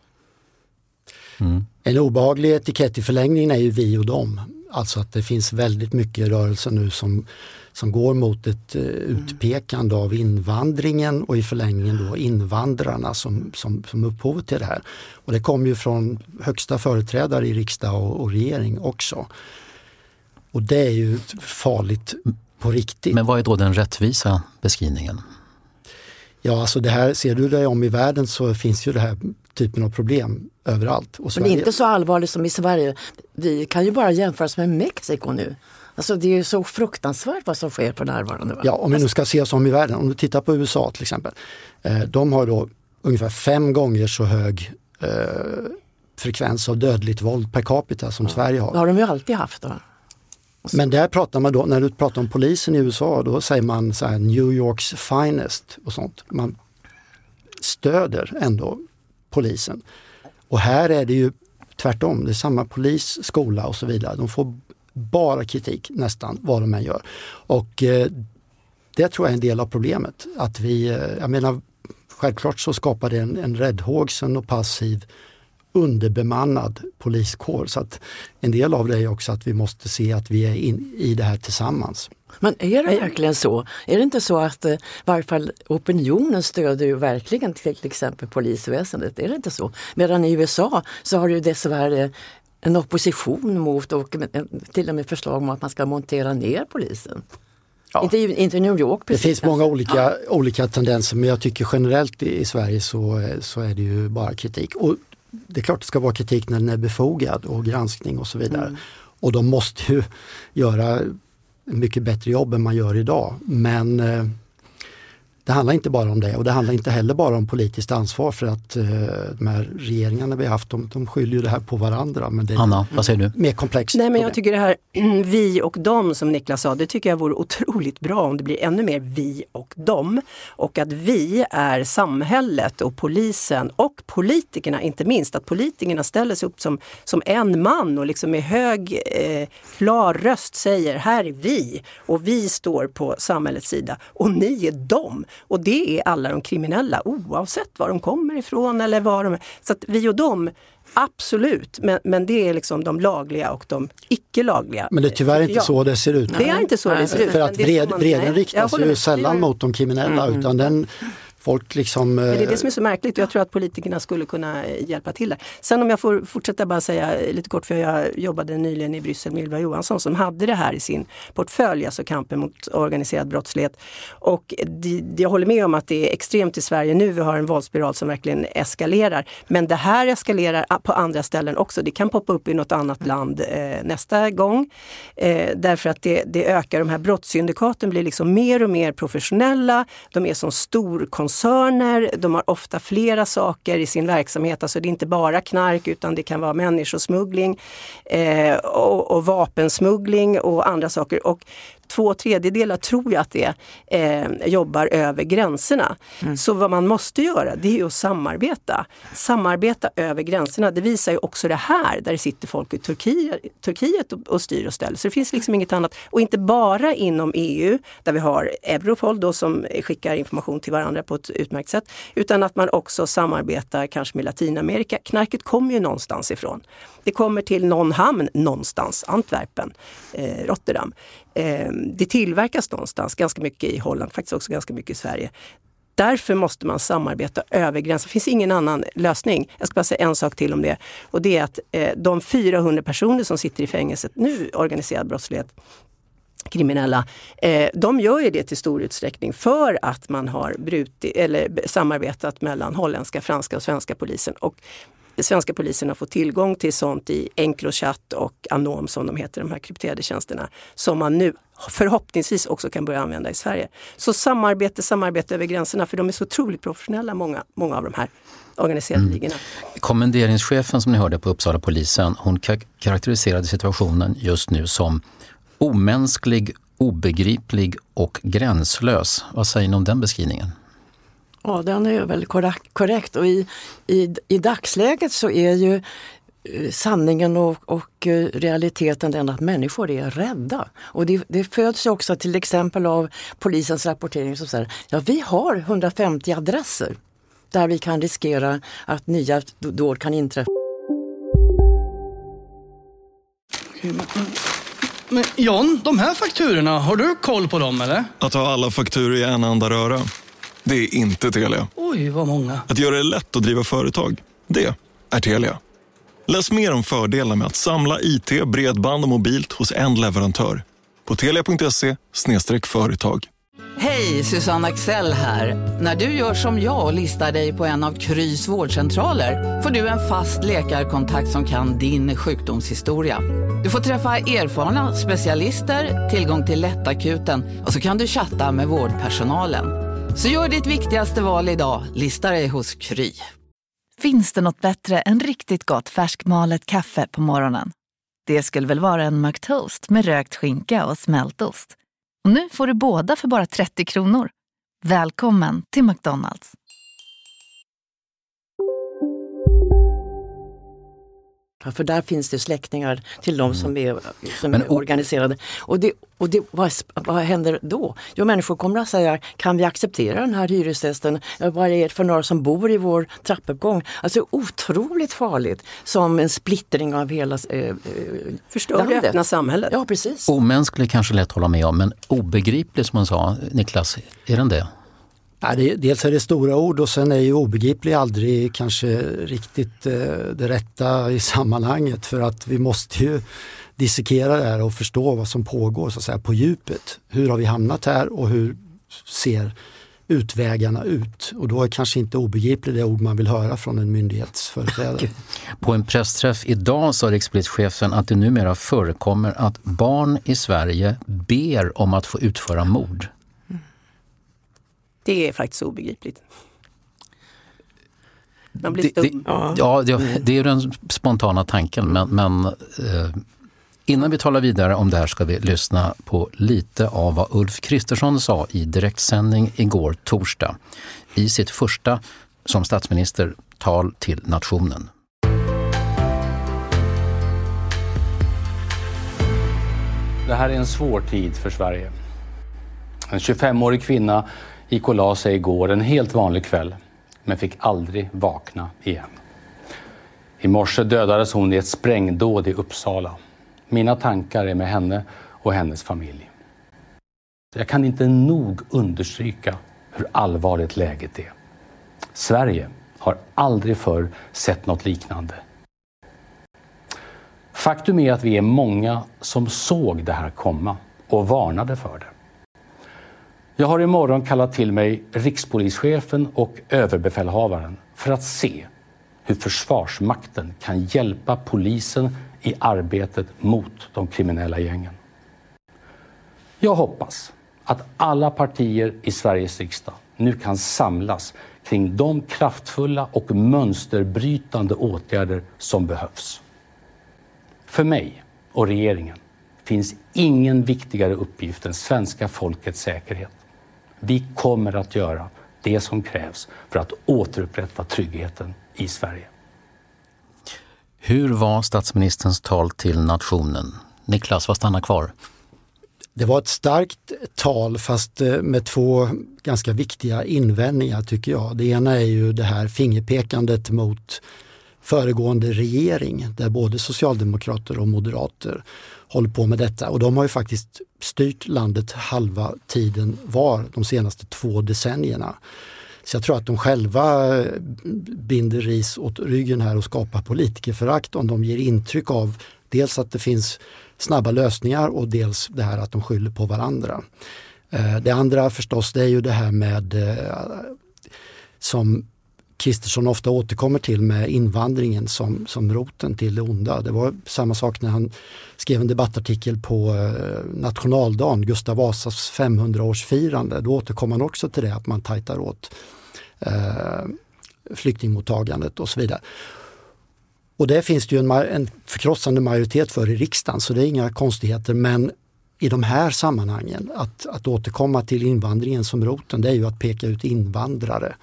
Speaker 17: Mm. En obehaglig etikett i förlängningen är ju vi och dem. Alltså att det finns väldigt mycket rörelser nu som går mot ett utpekande av invandringen och i förlängningen då invandrarna som upphovet till det här. Och det kommer ju från högsta företrädare i riksdag och regering också. Och det är ju farligt på riktigt.
Speaker 15: Men vad är då den rättvisa beskrivningen?
Speaker 17: Ja, alltså det här, ser du det om i världen så finns ju det här typen av problem överallt. Och
Speaker 18: men det är inte så allvarligt som i Sverige. Vi kan ju bara jämföras med Mexiko nu. Alltså det är ju så fruktansvärt vad som sker på närvarande. Va?
Speaker 17: Ja, om vi nu ska se oss om i världen. Om du tittar på USA till exempel. De har då ungefär 5 gånger så hög frekvens av dödligt våld per capita som Sverige har.
Speaker 18: Det har de ju alltid haft då.
Speaker 17: Men där pratar man då, när du pratar om polisen i USA, då säger man så här New Yorks finest och sånt. Man stöder ändå polisen. Och här är det ju tvärtom, det är samma polis, skola och så vidare. De får bara kritik nästan vad de än gör. Och det tror jag är en del av problemet. Att jag menar, självklart så skapar det en räddhågsen och passiv underbemannad poliskår. Så att en del av det är också att vi måste se att vi är i det här tillsammans.
Speaker 18: Men är det verkligen så? Är det inte så att i varje fall opinionen stöder ju verkligen till exempel polisväsendet? Är det inte så? Medan i USA så har det ju dessvärre en opposition mot och till och med förslag om att man ska montera ner polisen. Ja. Inte New York precis.
Speaker 17: Det finns många olika tendenser, men jag tycker generellt i Sverige så är det ju bara kritik. Och det är klart det ska vara kritik när den är befogad och granskning och så vidare. Mm. Och de måste ju göra mycket bättre jobb än man gör idag. Men det handlar inte bara om det, och det handlar inte heller bara om politiskt ansvar, för att de här regeringarna vi har haft, de skyller ju det här på varandra. Men det är
Speaker 15: Anna, vad säger du?
Speaker 17: Mer komplext.
Speaker 16: Nej, men jag tycker det här vi och dem som Niklas sa, det tycker jag vore otroligt bra om det blir ännu mer vi och dem. Och att vi är samhället och polisen och politikerna, inte minst. Att politikerna ställer sig upp som en man och liksom med hög klar röst säger, här är vi och vi står på samhällets sida och ni är dem. Och det är alla de kriminella, oavsett var de kommer ifrån eller var de är. Så att vi och dem, absolut. Men det är liksom de lagliga och de icke-lagliga.
Speaker 17: Men det är tyvärr inte så det ser ut.
Speaker 16: Det är inte så det ser ut.
Speaker 17: För att vreden riktas ju sällan mot de kriminella, utan den Folk liksom...
Speaker 16: Det är det som är så märkligt och jag tror att politikerna skulle kunna hjälpa till där. Sen om jag får fortsätta bara säga lite kort, för jag jobbade nyligen i Bryssel med Ylva Johansson som hade det här i sin portfölj, alltså kampen mot organiserad brottslighet. Och jag håller med om att det är extremt i Sverige nu. Vi har en våldsspiral som verkligen eskalerar. Men det här eskalerar på andra ställen också. Det kan poppa upp i något annat land nästa gång. Därför att det ökar. De här brottssyndikaten blir liksom mer och mer professionella. De är som storkoncerner. De har ofta flera saker i sin verksamhet. Alltså det är inte bara knark utan det kan vara människosmuggling och vapensmuggling och andra saker. Och 2/3 tror jag att det jobbar över gränserna. Så vad man måste göra, det är ju att samarbeta över gränserna. Det visar ju också det här där det sitter folk i Turkiet och styr och ställer. Så det finns liksom inget annat. Och inte bara inom EU där vi har Europol då som skickar information till varandra på ett utmärkt sätt, utan att man också samarbetar kanske med Latinamerika. Knarket kommer ju någonstans ifrån. Det kommer till någon hamn någonstans, Antwerpen, Rotterdam. Det tillverkas någonstans, ganska mycket i Holland, faktiskt också ganska mycket i Sverige. Därför måste man samarbeta över gränsen. Det finns ingen annan lösning. Jag ska bara säga en sak till om det. Och det är att de 400 personer som sitter i fängelset nu, organiserad brottslighet, kriminella, de gör ju det till stor utsträckning för att man har samarbetat mellan holländska, franska och svenska polisen. Och svenska polisen har fått tillgång till sånt i Encrochat och Anom som de heter, de här krypterade tjänsterna, som man nu förhoppningsvis också kan börja använda i Sverige. Så samarbete över gränserna, för de är så otroligt professionella, många av de här organiserade ligorna.
Speaker 15: Kommenderingschefen som ni hörde på Uppsala polisen, hon karaktäriserade situationen just nu som omänsklig, obegriplig och gränslös. Vad säger ni om den beskrivningen?
Speaker 18: Ja, den är väl korrekt. Och i dagsläget så är ju sanningen och realiteten den att människor är rädda. Och det föds också till exempel av polisens rapportering som säger vi har 150 adresser där vi kan riskera att nya dåd kan inträffa.
Speaker 2: Men John, de här fakturorna, har du koll på dem eller?
Speaker 22: Att ha alla fakturor i en enda röra, det är inte Telia.
Speaker 2: Oj, vad många.
Speaker 22: Att göra det lätt att driva företag, det är Telia. Läs mer om fördelar med att samla IT, bredband och mobilt hos en leverantör på telia.se/företag.
Speaker 3: Hej, Susanne Axel här. När du gör som jag och listar dig på en av Krys vårdcentraler får du en fast läkarkontakt som kan din sjukdomshistoria. Du får träffa erfarna specialister, tillgång till lättakuten och så kan du chatta med vårdpersonalen. Så gör ditt viktigaste val idag, lista dig hos Kry.
Speaker 23: Finns det något bättre än riktigt gott färskmalet kaffe på morgonen? Det skulle väl vara en McToast med rökt skinka och smältost. Och nu får du båda för bara 30 kronor. Välkommen till McDonald's.
Speaker 18: För där finns det släktingar till de som är organiserade. Och vad händer då? Jo, människor kommer att säga, kan vi acceptera den här hyresgästen? Vad är det för några som bor i vår trappuppgång? Alltså otroligt farligt som en splittring av hela
Speaker 16: förstår det öppna samhället.
Speaker 18: Ja, precis.
Speaker 15: Omänsklig kanske lätt hålla med om, men obegriplig som man sa, Niklas, är den det?
Speaker 17: Ja, dels är det stora ord och sen är ju obegriplig aldrig kanske riktigt det rätta i sammanhanget, för att vi måste ju dissekera det här och förstå vad som pågår så att säga på djupet. Hur har vi hamnat här och hur ser utvägarna ut? Och då är kanske inte obegriplig det ord man vill höra från en myndighetsföreträdare.
Speaker 15: På en pressträff idag sa rikspolischefen att det numera förekommer att barn i Sverige ber om att få utföra mord.
Speaker 16: Det är faktiskt obegripligt. Man blir
Speaker 15: stum. Det är den spontana tanken. Men innan vi talar vidare om det här ska vi lyssna på lite av vad Ulf Kristersson sa i direktsändning igår torsdag i sitt första som statsminister tal till nationen.
Speaker 9: Det här är en svår tid för Sverige. En 25-årig kvinna gick och la sig igår en helt vanlig kväll, men fick aldrig vakna igen. I morse dödades hon i ett sprängdåd i Uppsala. Mina tankar är med henne och hennes familj. Jag kan inte nog understryka hur allvarligt läget är. Sverige har aldrig förr sett något liknande. Faktum är att vi är många som såg det här komma och varnade för det. Jag har imorgon kallat till mig rikspolischefen och överbefälhavaren för att se hur Försvarsmakten kan hjälpa polisen i arbetet mot de kriminella gängen. Jag hoppas att alla partier i Sveriges riksdag nu kan samlas kring de kraftfulla och mönsterbrytande åtgärder som behövs. För mig och regeringen finns ingen viktigare uppgift än svenska folkets säkerhet. Vi kommer att göra det som krävs för att återupprätta tryggheten i Sverige.
Speaker 15: Hur var statsministerns tal till nationen? Niklas, vad stannar kvar?
Speaker 17: Det var ett starkt tal fast med två ganska viktiga invändningar tycker jag. Det ena är ju det här fingerpekandet mot föregående regering där både socialdemokrater och moderater håller på med detta. Och de har ju faktiskt styrt landet halva tiden var de senaste 2 decennierna. Så jag tror att de själva binder ris åt ryggen här och skapar politikerförakt om de ger intryck av dels att det finns snabba lösningar och dels det här att de skyller på varandra. Det andra förstås det är ju det här med som Kristersson ofta återkommer till med invandringen som roten till det onda. Det var samma sak när han skrev en debattartikel på nationaldagen, Gustav Vasas 500-årsfirande. Då återkom han också till det att man tajtar åt flyktingmottagandet och så vidare. Och det finns det ju en förkrossande majoritet för i riksdagen så det är inga konstigheter, men i de här sammanhangen att återkomma till invandringen som roten, det är ju att peka ut invandrare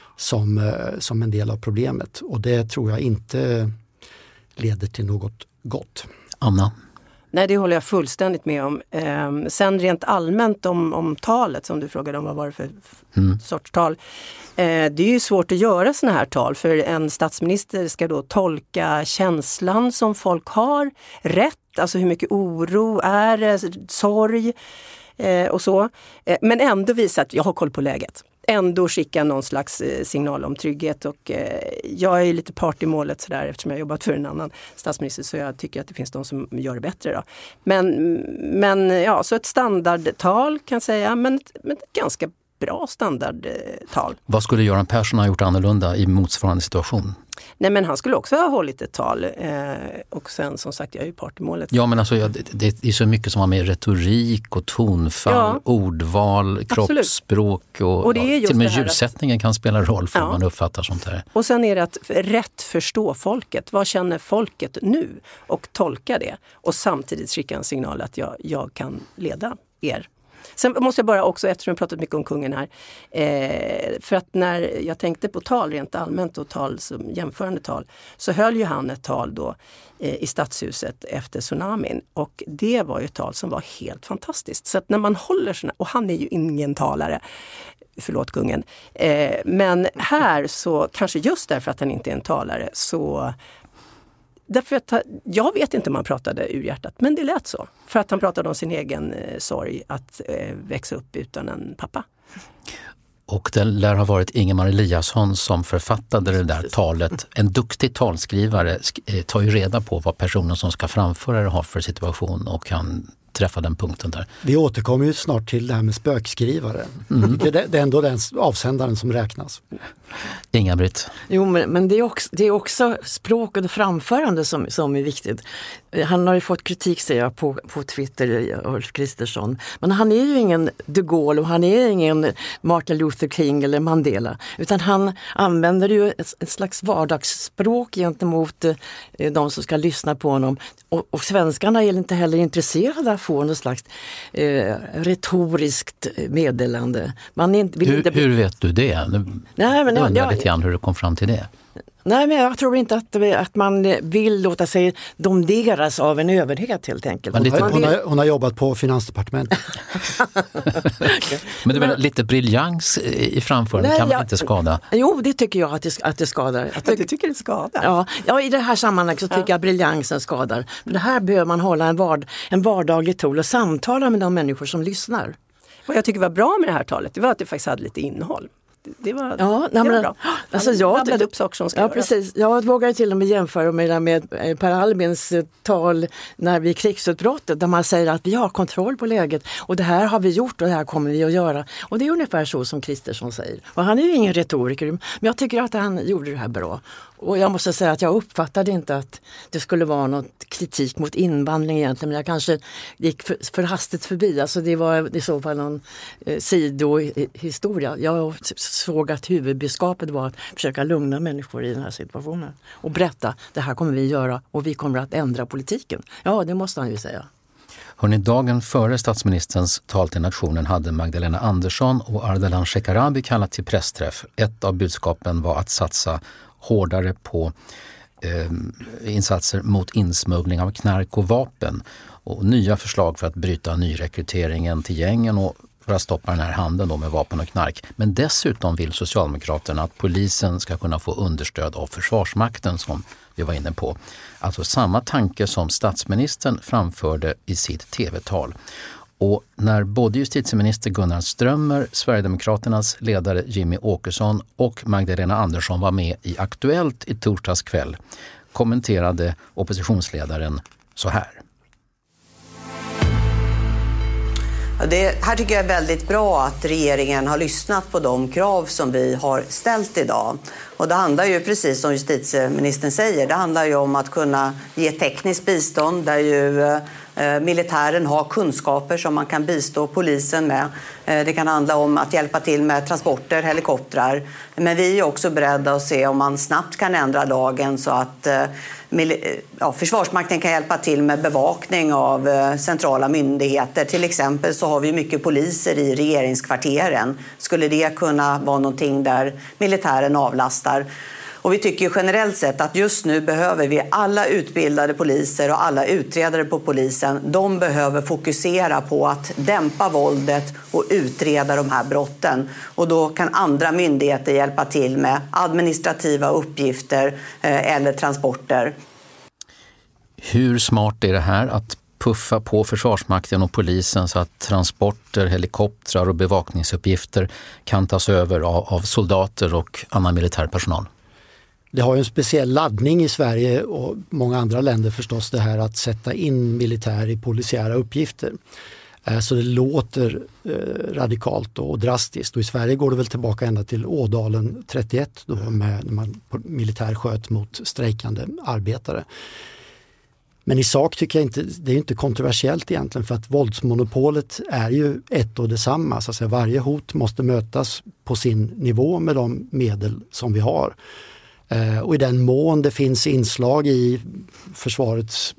Speaker 17: som en del av problemet och det tror jag inte leder till något gott.
Speaker 15: Anna?
Speaker 16: Nej, det håller jag fullständigt med om. Sen rent allmänt om talet som du frågade om, vad var det för sorts tal? Det är ju svårt att göra såna här tal för en statsminister ska då tolka känslan som folk har rätt, alltså hur mycket oro är det, sorg och så. Men ändå visa att jag har koll på läget. Ändå skicka någon slags signal om trygghet och jag är ju lite part i målet sådär eftersom jag har jobbat för en annan statsminister så jag tycker att det finns de som gör det bättre då. Men ja, så ett standardtal kan jag säga, men ett ganska bra standardtal.
Speaker 15: Vad skulle Göran Persson ha gjort annorlunda i motsvarande situation?
Speaker 16: Nej, men han skulle också ha hållit ett tal och sen som sagt jag är ju part i målet.
Speaker 15: Ja, men alltså det är så mycket som har med retorik och tonfall, ordval, kroppsspråk och
Speaker 16: det är just
Speaker 15: till och med
Speaker 16: det här
Speaker 15: ljussättningen kan spela roll för man uppfattar sånt här.
Speaker 16: Och sen är det att rätt förstå folket. Vad känner folket nu? Och tolka det. Och samtidigt skicka en signal att jag kan leda er. Sen måste jag bara också, eftersom jag pratat mycket om kungen här, för att när jag tänkte på tal rent allmänt och tal som jämförande tal, så höll ju han ett tal då i Stadshuset efter tsunamin och det var ju ett tal som var helt fantastiskt. Så att när man håller såna, och han är ju ingen talare, förlåt kungen, men här så kanske just därför att han inte är en talare så... Därför att jag vet inte om han pratade ur hjärtat, men det lät så. För att han pratade om sin egen sorg att växa upp utan en pappa.
Speaker 15: Och det lär ha varit Ingemar Eliasson som författade det där talet. En duktig talskrivare tar ju reda på vad personen som ska framföra det har för situation och kan träffa den punkten där.
Speaker 17: Vi återkommer ju snart till det här med spökskrivare. Det är ändå den avsändaren som räknas.
Speaker 15: Inga-Britt.
Speaker 18: Jo, men det är också språk och framförande som är viktigt. Han har ju fått kritik, säger jag, på Twitter, Ulf Kristersson. Men han är ju ingen de Gaulle och han är ingen Martin Luther King eller Mandela. Utan han använder ju ett slags vardagsspråk gentemot de som ska lyssna på honom. Och svenskarna är inte heller intresserade av att få något slags retoriskt meddelande.
Speaker 15: Hur vet du det?
Speaker 18: Nej, men
Speaker 15: jag undrar lite grann hur du kom fram till det.
Speaker 18: Nej, men jag tror inte att man vill låta sig domderas av en överhet helt enkelt.
Speaker 17: Hon har jobbat på Finansdepartementet.
Speaker 15: Men det är väl lite briljans i framförandet, kan man inte skada?
Speaker 18: Jo, det tycker jag att det skadar.
Speaker 16: Du tycker det skadar?
Speaker 18: Ja, i det här sammanhanget så tycker jag briljansen skadar. Men det här behöver man hålla en vardaglig ton och samtala med de människor som lyssnar.
Speaker 16: Vad jag tycker var bra med det här talet, det var att det faktiskt hade lite innehåll. Det var,
Speaker 4: det
Speaker 16: var bra.
Speaker 4: Alltså
Speaker 16: jag babblade upp saker som ska göras.
Speaker 4: Precis. Jag vågar till och med jämföra med Per Albins tal när vid krigsutbrottet, där man säger att vi har kontroll på läget och det här har vi gjort och det här kommer vi att göra. Och det är ungefär så som Kristersson säger. Och han är ju ingen retoriker, men jag tycker att han gjorde det här bra. Och jag måste säga att jag uppfattade inte att det skulle vara något kritik mot invandring egentligen, men jag kanske gick för hastigt förbi. Alltså det var i så fall någon sidohistoria. Jag såg att huvudbudskapet var att försöka lugna människor i den här situationen och berätta, det här kommer vi göra och vi kommer att ändra politiken. Ja, det måste han ju säga.
Speaker 15: Hörrni, dagen före statsministerns tal till nationen hade Magdalena Andersson och Ardalan Shekarabi kallat till pressträff. Ett av budskapen var att satsa hårdare på insatser mot insmuggling av knark och vapen och nya förslag för att bryta nyrekryteringen till gängen och för att stoppa den här handeln då med vapen och knark. Men dessutom vill Socialdemokraterna att polisen ska kunna få understöd av Försvarsmakten som vi var inne på. Alltså samma tanke som statsministern framförde i sitt tv-tal. Och när både justitieminister Gunnar Strömmer, Sverigedemokraternas ledare Jimmy Åkesson och Magdalena Andersson var med i Aktuellt i torsdags kväll kommenterade oppositionsledaren så här.
Speaker 10: Det här tycker jag är väldigt bra att regeringen har lyssnat på de krav som vi har ställt idag. Och det handlar ju, precis som justitieministern säger, det handlar ju om att kunna ge tekniskt bistånd där ju militären har kunskaper som man kan bistå polisen med. Det kan handla om att hjälpa till med transporter, helikoptrar. Men vi är också beredda att se om man snabbt kan ändra lagen så att Försvarsmakten kan hjälpa till med bevakning av centrala myndigheter. Till exempel så har vi mycket poliser i regeringskvarteren. Skulle det kunna vara någonting där militären avlastar? Och vi tycker ju generellt sett att just nu behöver vi alla utbildade poliser och alla utredare på polisen. De behöver fokusera på att dämpa våldet och utreda de här brotten. Och då kan andra myndigheter hjälpa till med administrativa uppgifter eller transporter.
Speaker 15: Hur smart är det här att puffa på Försvarsmakten och polisen så att transporter, helikoptrar och bevakningsuppgifter kan tas över av soldater och annan militär personal?
Speaker 17: Det har ju en speciell laddning i Sverige och många andra länder förstås, det här att sätta in militär i polisiära uppgifter. Så det låter radikalt och drastiskt. Och i Sverige går det väl tillbaka ända till Ådalen 31 då när man militär sköt mot strejkande arbetare. Men i sak tycker jag inte, det är inte kontroversiellt egentligen, för att våldsmonopolet är ju ett och detsamma. Så att säga, varje hot måste mötas på sin nivå med de medel som vi har. Och i den mån det finns inslag i försvarets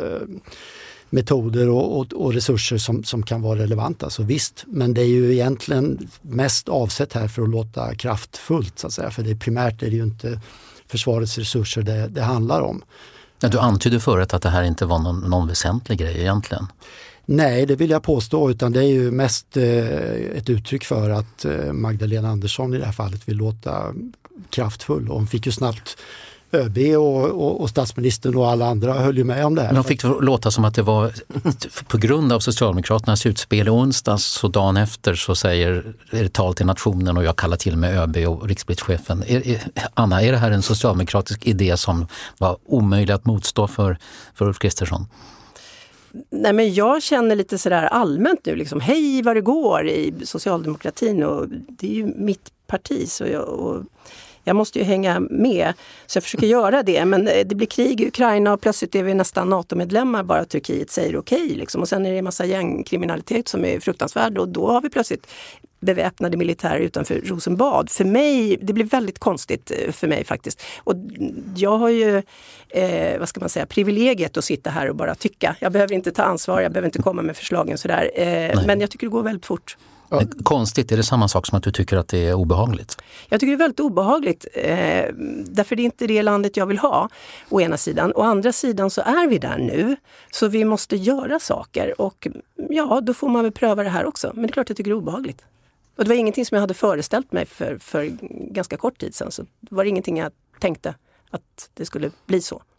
Speaker 17: metoder och resurser som kan vara relevanta, så visst. Men det är ju egentligen mest avsett här för att låta kraftfullt, så att säga. För det primärt är det ju inte försvarets resurser det handlar om.
Speaker 15: Ja, du antydde förut att det här inte var någon väsentlig grej egentligen.
Speaker 17: Nej, det vill jag påstå, utan det är ju mest ett uttryck för att Magdalena Andersson i det här fallet vill låta kraftfull. Och hon fick ju snabbt ÖB och statsministern och alla andra höll ju med om det här.
Speaker 15: Men de fick låta som att det var på grund av Socialdemokraternas utspel i onsdags, så dagen efter så säger det tal till nationen och jag kallar till med ÖB och rikspolischefen. Anna, är det här en socialdemokratisk idé som var omöjlig att motstå för Ulf Kristersson?
Speaker 16: Nej, men jag känner lite sådär allmänt nu, liksom, hej vad det går i socialdemokratin, och det är ju mitt parti, så jag måste ju hänga med, så jag försöker göra det. Men det blir krig i Ukraina och plötsligt är vi nästan NATO-medlemmar, bara Turkiet säger okej. Liksom. Och sen är det en massa gängkriminalitet som är fruktansvärd, och då har vi plötsligt beväpnade militärer utanför Rosenbad. För mig, det blir väldigt konstigt för mig faktiskt. Och jag har ju, vad ska man säga, privilegiet att sitta här och bara tycka. Jag behöver inte ta ansvar, jag behöver inte komma med förslagen sådär. Men jag tycker det går väldigt fort.
Speaker 15: Ja. Konstigt, är det samma sak som att du tycker att det är obehagligt?
Speaker 16: Jag tycker det är väldigt obehagligt, därför det är inte det landet jag vill ha, å ena sidan. Å andra sidan så är vi där nu, så vi måste göra saker, och ja, då får man väl pröva det här också. Men det är klart jag tycker det är obehagligt. Och det var ingenting som jag hade föreställt mig för ganska kort tid sedan, så det var ingenting jag tänkte att det skulle bli så.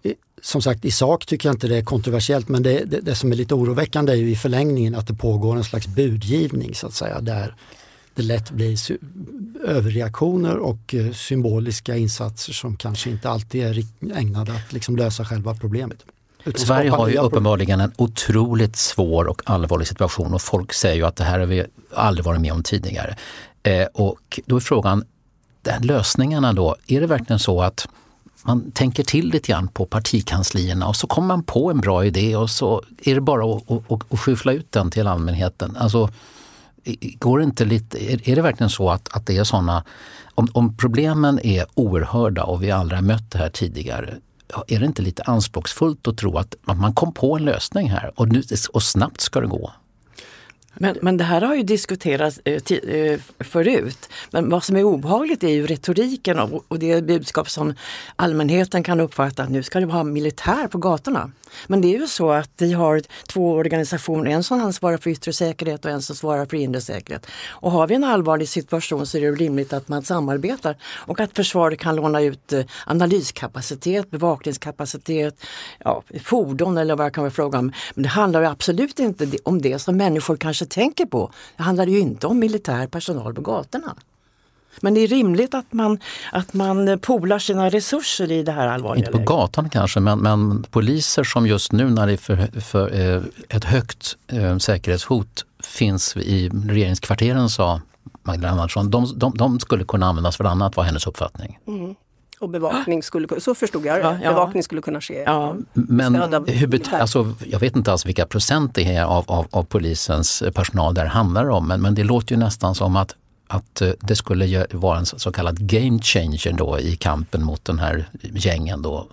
Speaker 17: som sagt, i sak tycker jag inte det är kontroversiellt, men det som är lite oroväckande är ju i förlängningen att det pågår en slags budgivning så att säga, där det lätt blir överreaktioner och symboliska insatser som kanske inte alltid är ägnade att liksom lösa själva problemet.
Speaker 15: Sverige har ju uppenbarligen en otroligt svår och allvarlig situation och folk säger ju att det här har vi aldrig varit med om tidigare. Och då är frågan, lösningarna då, är det verkligen så att man tänker till lite grann på partikanslierna och så kommer man på en bra idé och så är det bara att skyffla ut den till allmänheten. Alltså, går det inte lite, är det verkligen så att det är sådana, om problemen är oerhörda och vi aldrig har mött det här tidigare, är det inte lite anspråksfullt att tro att man kom på en lösning här och snabbt ska det gå?
Speaker 18: Men det här har ju diskuterats förut. Men vad som är obehagligt är ju retoriken och det budskap som allmänheten kan uppfatta att nu ska det vara militär på gatorna. Men det är ju så att vi har 2 organisationer, en som ansvarar för yttre säkerhet och en som svarar för inre säkerhet. Och har vi en allvarlig situation så är det rimligt att man samarbetar och att försvaret kan låna ut analyskapacitet, bevakningskapacitet, fordon eller vad det kan vara fråga om. Men det handlar ju absolut inte om det som människor kanske tänker på. Det handlar ju inte om militär personal på gatorna. Men det är rimligt att man polar sina resurser i det här allvarliga
Speaker 15: läget. Inte på gatan kanske, men poliser som just nu när det är för ett högt säkerhetshot finns i regeringskvarteren, sa Magdalena Andersson. De skulle kunna användas för annat, var hennes uppfattning.
Speaker 16: Mm. Och bevakning skulle, så förstod jag det. Bevakning skulle kunna ske.
Speaker 18: Ja.
Speaker 15: Men jag vet inte alls vilka procent det är av polisens personal där handlar om, men det låter ju nästan som att det skulle vara en så kallad game changer då i kampen mot den här gängen då.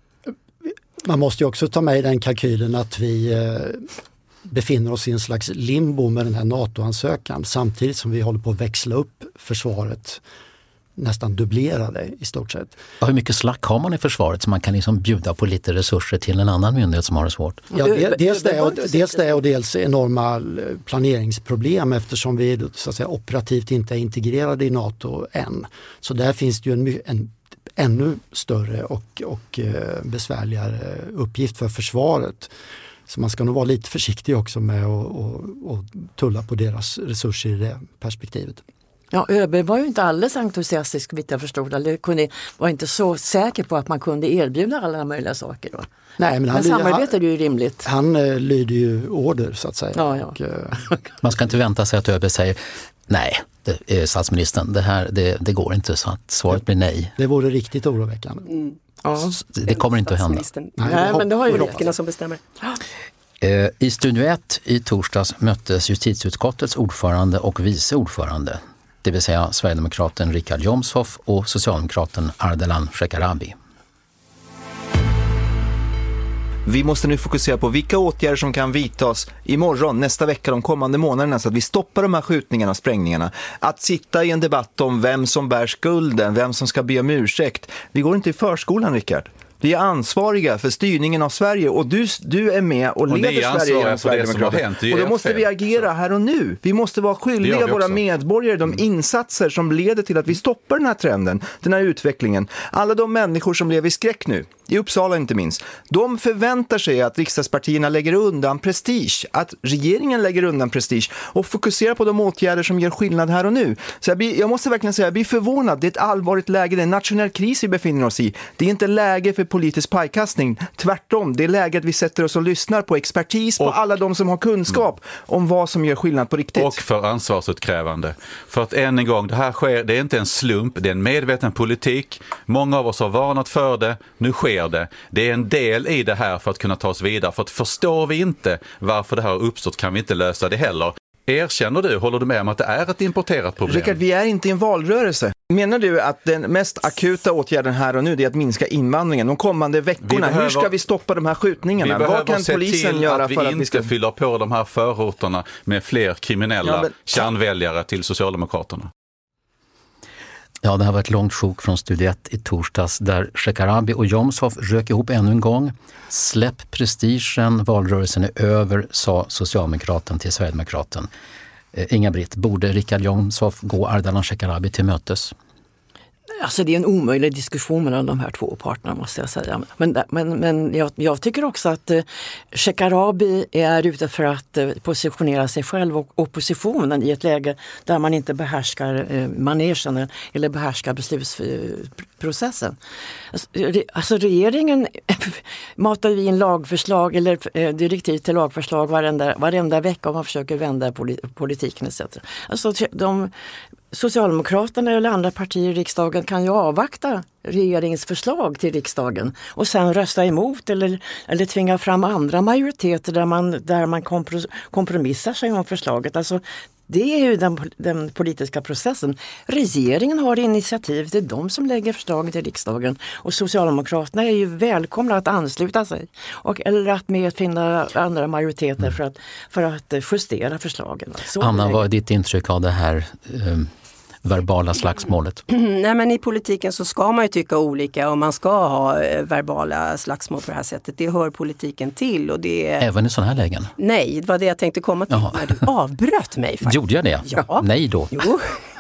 Speaker 17: Man måste ju också ta med i den kalkylen att vi befinner oss i en slags limbo med den här NATO-ansökan samtidigt som vi håller på att växla upp försvaret, nästan dubblerade i stort sett.
Speaker 15: Hur mycket slack har man i försvaret så man kan liksom bjuda på lite resurser till en annan myndighet som har det svårt?
Speaker 17: Ja, dels det och dels enorma planeringsproblem eftersom vi så att säga, operativt inte är integrerade i NATO än. Så där finns det ju en ännu större och besvärligare uppgift för försvaret. Så man ska nog vara lite försiktig också med att tulla på deras resurser i det perspektivet.
Speaker 18: Ja, ÖB var ju inte alldeles entusiastisk, vitt jag förstod. Eller var inte så säker på att man kunde erbjuda alla möjliga saker då.
Speaker 17: Nej, men
Speaker 18: samarbete är ju rimligt.
Speaker 17: Han lyder ju order så att säga.
Speaker 18: Ja.
Speaker 17: Och,
Speaker 15: man ska inte vänta sig att ÖB säger nej, statsministern, det går inte, så att svaret blir nej.
Speaker 17: Det vore riktigt oroväckande.
Speaker 16: Mm.
Speaker 18: Ja.
Speaker 15: Det kommer inte att hända.
Speaker 18: Nej, men det har ju
Speaker 16: rockerna som bestämmer.
Speaker 15: I Studio 1 i torsdags möttes justitieutskottets ordförande och vice ordförande, det vill säga Sverigedemokraten Richard Jomshof och Socialdemokraten Ardalan Shekarabi.
Speaker 11: Vi måste nu fokusera på vilka åtgärder som kan vidtas imorgon, nästa vecka, de kommande månaderna så att vi stoppar de här skjutningarna och sprängningarna. Att sitta i en debatt om vem som bär skulden, vem som ska be om ursäkt. Vi går inte i förskolan, Rickard. Vi är ansvariga för styrningen av Sverige och du är med och leder Sverige genom Sverigedemokraterna. Och då måste vi agera här och nu. Vi måste vara skyldiga våra medborgare de insatser som leder till att vi stoppar den här trenden, den här utvecklingen. Alla de människor som lever i skräck nu, i Uppsala inte minst, de förväntar sig att riksdagspartierna lägger undan prestige, att regeringen lägger undan prestige och fokuserar på de åtgärder som gör skillnad här och nu. Så jag måste verkligen säga, jag blir förvånad. Det är ett allvarligt läge, det är en nationell kris vi befinner oss i. Det är inte läge för politisk pajkastning. Tvärtom, det är läge att vi sätter oss och lyssnar på expertis, på alla de som har kunskap om vad som gör skillnad på riktigt.
Speaker 5: Och för ansvarsutkrävande. För att än en gång, det här sker, det är inte en slump, det är en medveten politik. Många av oss har varnat för det, nu sker det. Det är en del i det här för att kunna ta oss vidare. För att förstår vi inte varför det här har uppstått kan vi inte lösa det heller. Håller du med om att det är ett importerat problem?
Speaker 11: Rickard, vi är inte i en valrörelse. Menar du att den mest akuta åtgärden här och nu är att minska invandringen de kommande veckorna? Hur ska vi stoppa de här skjutningarna? Vad kan polisen göra för att vi
Speaker 5: inte fyller på de här förorterna med fler kriminella kärnväljare till Socialdemokraterna?
Speaker 15: Ja, det har varit ett långt sjok från Studio 1 i torsdags där Shekarabi och Jomshof rök ihop ännu en gång. Släpp prestigen, valrörelsen är över, sa Socialdemokraten till Sverigedemokraten. Inga-Britt, borde Richard Jomshof gå Ardalan Shekarabi till mötes?
Speaker 18: Alltså det är en omöjlig diskussion mellan de här två parterna, måste jag säga. Men jag tycker också att Shekarabi är ute för att positionera sig själv och oppositionen i ett läge där man inte behärskar manegen eller behärskar beslutsprocessen. Alltså regeringen matar ju in lagförslag eller direktiv till lagförslag varenda vecka om man försöker vända politiken etc. Alltså Socialdemokraterna eller andra partier i riksdagen kan ju avvakta regeringens förslag till riksdagen och sen rösta emot eller tvinga fram andra majoriteter där man kompromissar sig om förslaget. Alltså, det är ju den politiska processen. Regeringen har initiativ, det är de som lägger förslaget till riksdagen och Socialdemokraterna är ju välkomna att ansluta sig eller att med finna andra majoriteter för att justera förslagen.
Speaker 15: Anna, vad är ditt intryck av det här verbala slagsmålet?
Speaker 16: Nej, men i politiken så ska man ju tycka olika och man ska ha verbala slagsmål på det här sättet. Det hör politiken till. Och det är...
Speaker 15: Även i sådana här lägen?
Speaker 16: Nej, det var det jag tänkte komma till när du avbröt mig faktiskt.
Speaker 15: Gjorde jag det?
Speaker 16: Ja.
Speaker 15: Nej då.
Speaker 16: Jo,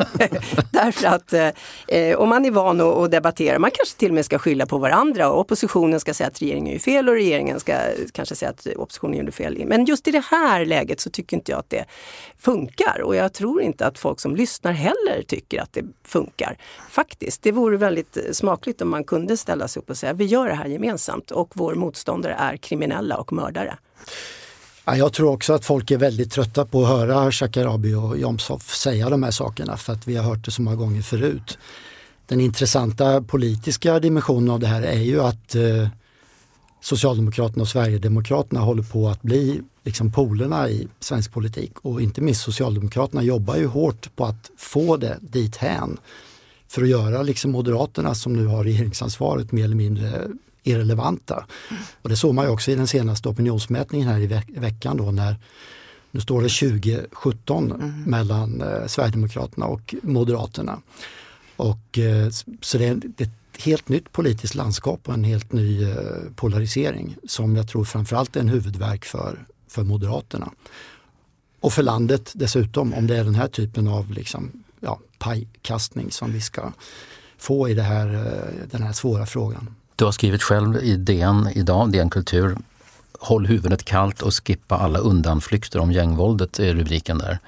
Speaker 16: därför att om man är van att debattera, man kanske till och med ska skylla på varandra och oppositionen ska säga att regeringen är fel och regeringen ska kanske säga att oppositionen gjorde fel. Men just i det här läget så tycker inte jag att det funkar och jag tror inte att folk som lyssnar heller tycker att det funkar. Faktiskt, det vore väldigt smakligt om man kunde ställa sig upp och säga vi gör det här gemensamt och vår motståndare är kriminella och mördare.
Speaker 17: Ja, jag tror också att folk är väldigt trötta på att höra Shekarabi och Jomshof säga de här sakerna för att vi har hört det så många gånger förut. Den intressanta politiska dimensionen av det här är ju att Socialdemokraterna och Sverigedemokraterna håller på att bli liksom polerna i svensk politik och inte minst Socialdemokraterna jobbar ju hårt på att få det dit hän för att göra liksom Moderaterna som nu har regeringsansvaret mer eller mindre irrelevanta. Och det såg man ju också i den senaste opinionsmätningen här i veckan då när nu står det 2017 mellan Sverigedemokraterna och Moderaterna. Och så det är ett helt nytt politiskt landskap och en helt ny polarisering som jag tror framförallt är en huvudvärk för Moderaterna. Och för landet dessutom, om det är den här typen av liksom, pajkastning som vi ska få i den här svåra frågan.
Speaker 15: Du har skrivit själv i DN idag, DN Kultur, håll huvudet kallt och skippa alla undanflykter om gängvåldet är rubriken där.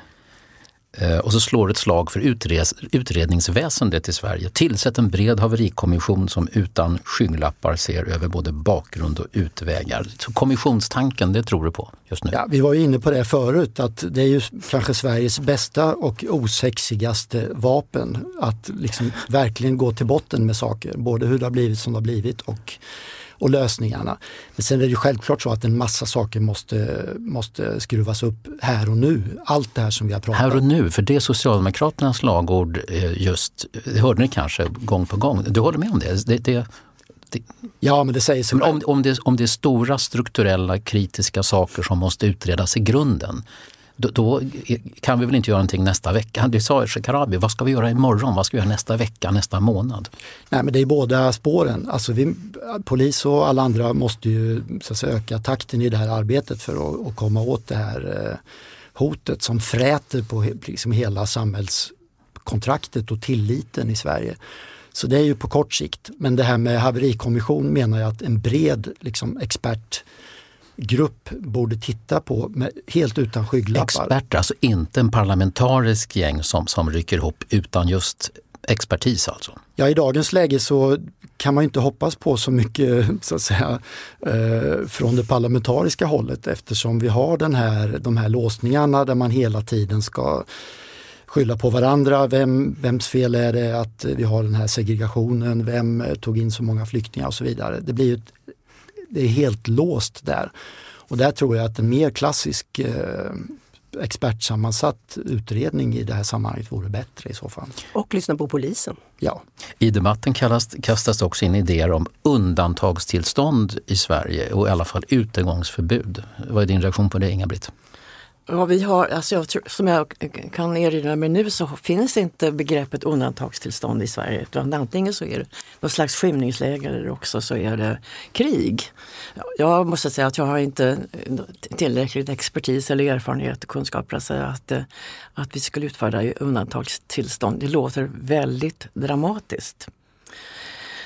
Speaker 15: Och så slår ett slag för utredningsväsendet i Sverige. Tillsätt en bred haverikommission som utan skygglappar ser över både bakgrund och utvägar. Så kommissionstanken, det tror du på just nu?
Speaker 17: Ja, vi var ju inne på det förut att det är ju kanske Sveriges bästa och osexigaste vapen att liksom verkligen gå till botten med saker. Både hur det har blivit som det har blivit och lösningarna. Men sen är det ju självklart så att en massa saker måste skruvas upp här och nu. Allt det här som vi har pratat om.
Speaker 15: Här och nu, för det är Socialdemokraternas slagord just, det hörde ni kanske gång på gång. Du håller med om det?
Speaker 17: Ja, men det säger sig själv.
Speaker 15: Om det är stora strukturella kritiska saker som måste utredas i grunden, då kan vi väl inte göra någonting nästa vecka. Det sa Shekarabi, vad ska vi göra imorgon? Vad ska vi göra nästa vecka, nästa månad?
Speaker 17: Nej, men det är båda spåren. Alltså polis och alla andra måste ju så att säga, öka takten i det här arbetet för att komma åt det här hotet som fräter på liksom hela samhällskontraktet och tilliten i Sverige. Så det är ju på kort sikt. Men det här med haverikommission menar jag att en bred liksom, expertgrupp borde titta på helt utan skygglappar.
Speaker 15: Experter, alltså inte en parlamentarisk gäng som rycker ihop utan just expertis alltså?
Speaker 17: Ja, i dagens läge så kan man ju inte hoppas på så mycket så att säga, från det parlamentariska hållet eftersom vi har de här låsningarna där man hela tiden ska skylla på varandra. Vems fel är det att vi har den här segregationen? Vem tog in så många flyktingar och så vidare? Det är helt låst där. Och där tror jag att en mer klassisk expertsammansatt utredning i det här sammanhanget vore bättre i så fall.
Speaker 16: Och lyssna på polisen.
Speaker 17: Ja.
Speaker 15: I debatten kastas också in idéer om undantagstillstånd i Sverige och i alla fall utegångsförbud. Vad är din reaktion på det, Inga-Britt?
Speaker 18: Ja, vi har, alltså som jag kan erinra mig nu så finns inte begreppet undantagstillstånd i Sverige. Utan antingen så är det någon slags skymningsläger eller också så är det krig. Jag måste säga att jag har inte tillräckligt expertis eller erfarenhet och kunskap för att säga att vi skulle utfärda undantagstillstånd. Det låter väldigt dramatiskt.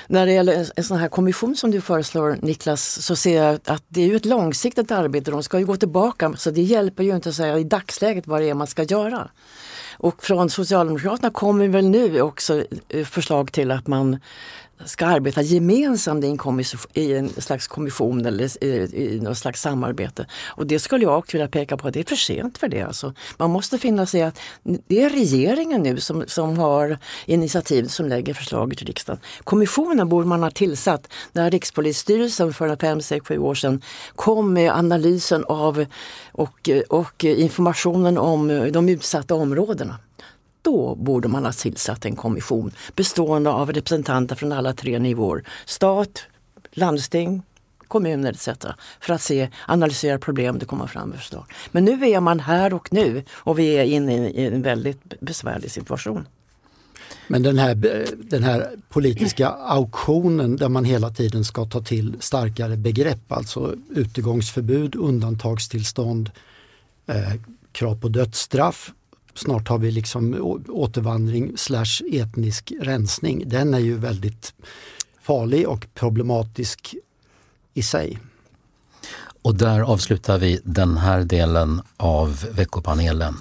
Speaker 18: När det gäller en sån här kommission som du föreslår, Niklas, så ser jag att det är ju ett långsiktigt arbete. De ska ju gå tillbaka, så det hjälper ju inte att säga i dagsläget vad det är man ska göra. Och från Socialdemokraterna kommer väl nu också förslag till att man ska arbeta gemensamt i en slags kommission eller i något slags samarbete. Och det skulle jag också vilja peka på, att det är för sent för det. Alltså, man måste finna sig att det är regeringen nu som har initiativ som lägger förslaget till riksdagen. Kommissionen borde man ha tillsatt när Rikspolisstyrelsen för 5-6-7 år sedan kom med analysen av och informationen om de utsatta områdena. Då borde man ha tillsatt en kommission bestående av representanter från alla 3 nivåer. Stat, landsting, kommuner etc. För att analysera problem och komma fram med förslag. Men nu är man här och nu och vi är inne i en väldigt besvärlig situation.
Speaker 17: Men den här politiska auktionen där man hela tiden ska ta till starkare begrepp, alltså utegångsförbud, undantagstillstånd, krav på dödsstraff. Snart har vi liksom återvandring / etnisk rensning. Den är ju väldigt farlig och problematisk i sig.
Speaker 15: Och där avslutar vi den här delen av veckopanelen.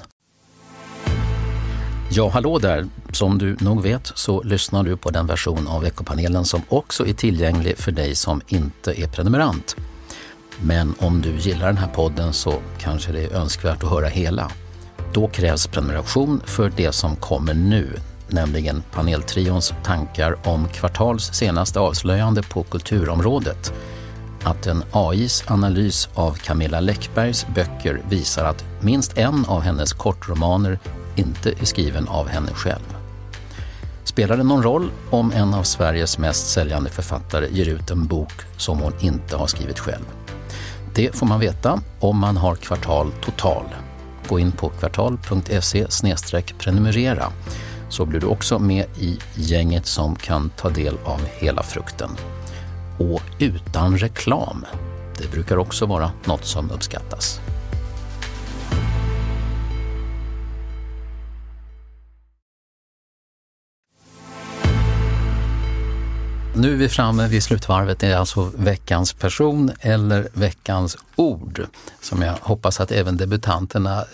Speaker 15: Ja, hallå där. Som du nog vet så lyssnar du på den version av veckopanelen som också är tillgänglig för dig som inte är prenumerant. Men om du gillar den här podden så kanske det är önskvärt att höra hela. Då krävs prenumeration för det som kommer nu, nämligen paneltrions tankar om kvartals senaste avslöjande på kulturområdet. Att en AIs analys av Camilla Läckbergs böcker visar att minst en av hennes kortromaner inte är skriven av henne själv. Spelar det någon roll om en av Sveriges mest säljande författare ger ut en bok som hon inte har skrivit själv? Det får man veta om man har Kvartal Total. Gå in på kvartal.se/prenumerera så blir du också med i gänget som kan ta del av hela frukten. Och utan reklam. Det brukar också vara något som uppskattas. Nu är vi framme vid slutvarvet. Det är alltså veckans person eller veckans ord som jag hoppas att även debutanterna...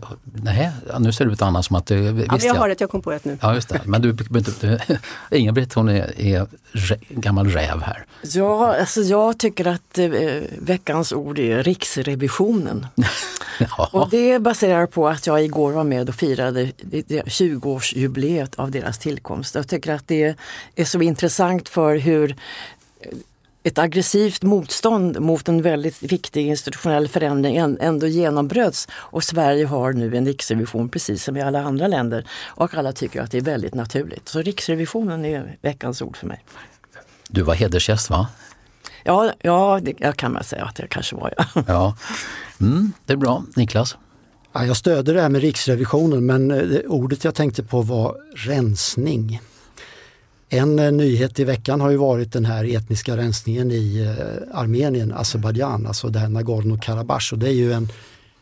Speaker 15: nu ser det ut annars som att du...
Speaker 16: Ja, jag har det, jag kom på det nu.
Speaker 15: Ja, just det. Men Inga-Britt, hon är gammal räv här.
Speaker 18: Ja, alltså jag tycker att veckans ord är Riksrevisionen. Ja. Och det baserar på att jag igår var med och firade 20-årsjubileet av deras tillkomst. Jag tycker att det är så intressant för hur ett aggressivt motstånd mot en väldigt viktig institutionell förändring ändå genombröts. Och Sverige har nu en riksrevision precis som i alla andra länder. Och alla tycker att det är väldigt naturligt. Så Riksrevisionen är veckans ord för mig.
Speaker 15: Du var hedersgäst, va?
Speaker 18: Ja, det kan man säga att det kanske var.
Speaker 15: Ja, det är bra. Niklas?
Speaker 17: Ja, jag stöder det här med Riksrevisionen, men ordet jag tänkte på var rensning. En nyhet i veckan har ju varit den här etniska rensningen i Armenien, Azerbaijan, alltså det här Nagorno-Karabach. Och det är ju en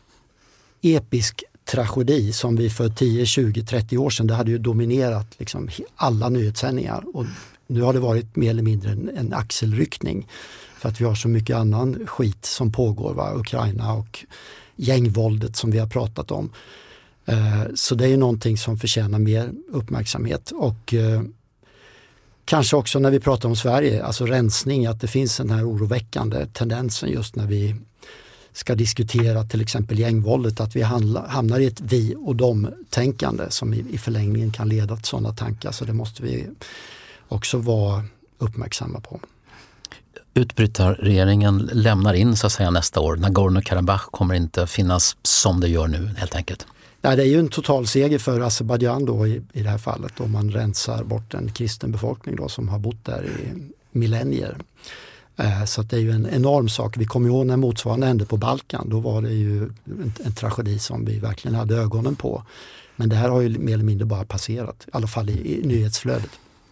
Speaker 17: episk tragedi som vi för 10, 20, 30 år sedan, det hade ju dominerat liksom alla nyhetssändningar. Och nu har det varit mer eller mindre en axelryckning för att vi har så mycket annan skit som pågår, Ukraina och gängvåldet som vi har pratat om. Så det är ju någonting som förtjänar mer uppmärksamhet och kanske också när vi pratar om Sverige, alltså rensning, att det finns den här oroväckande tendensen just när vi ska diskutera till exempel gängvåldet, att vi hamnar i ett vi och dem-tänkande som i förlängningen kan leda till sådana tankar. Så det måste vi också vara uppmärksamma på.
Speaker 15: Utbrytarregeringen lämnar in så att säga nästa år. Nagorno-Karabach kommer inte finnas som det gör nu helt enkelt.
Speaker 17: Nej, det är ju en total seger för Azerbaijan då i det här fallet, om man rensar bort en kristen befolkning då som har bott där i millennier. Så att det är ju en enorm sak. Vi kommer ihåg när motsvarande hände på Balkan, då var det ju en tragedi som vi verkligen hade ögonen på. Men det här har ju mer eller mindre bara passerat, i alla fall i nyhetsflödet.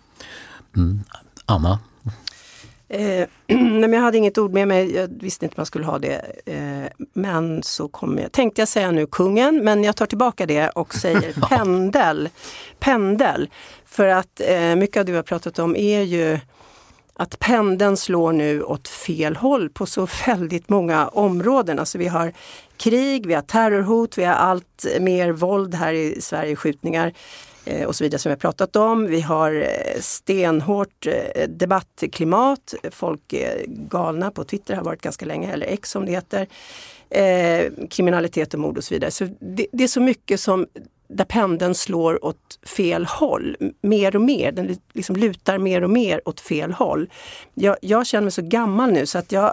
Speaker 15: Anna?
Speaker 16: Nej, men jag hade inget ord med mig, jag visste inte man skulle ha det, men så tänkte jag säga nu kungen, men jag tar tillbaka det och säger pendel, för att mycket av det vi har pratat om är ju att pendeln slår nu åt fel håll på så väldigt många områden. Alltså vi har krig, vi har terrorhot, vi har allt mer våld här i Sverige, skjutningar och så vidare som vi har pratat om. Vi har stenhårt debattklimat, folk är galna på Twitter, har varit ganska länge, eller X som det heter. Kriminalitet och mord och så vidare. Så det är så mycket som där pendeln slår åt fel håll mer och mer. Den liksom lutar mer och mer åt fel håll. Jag känner mig så gammal nu så att jag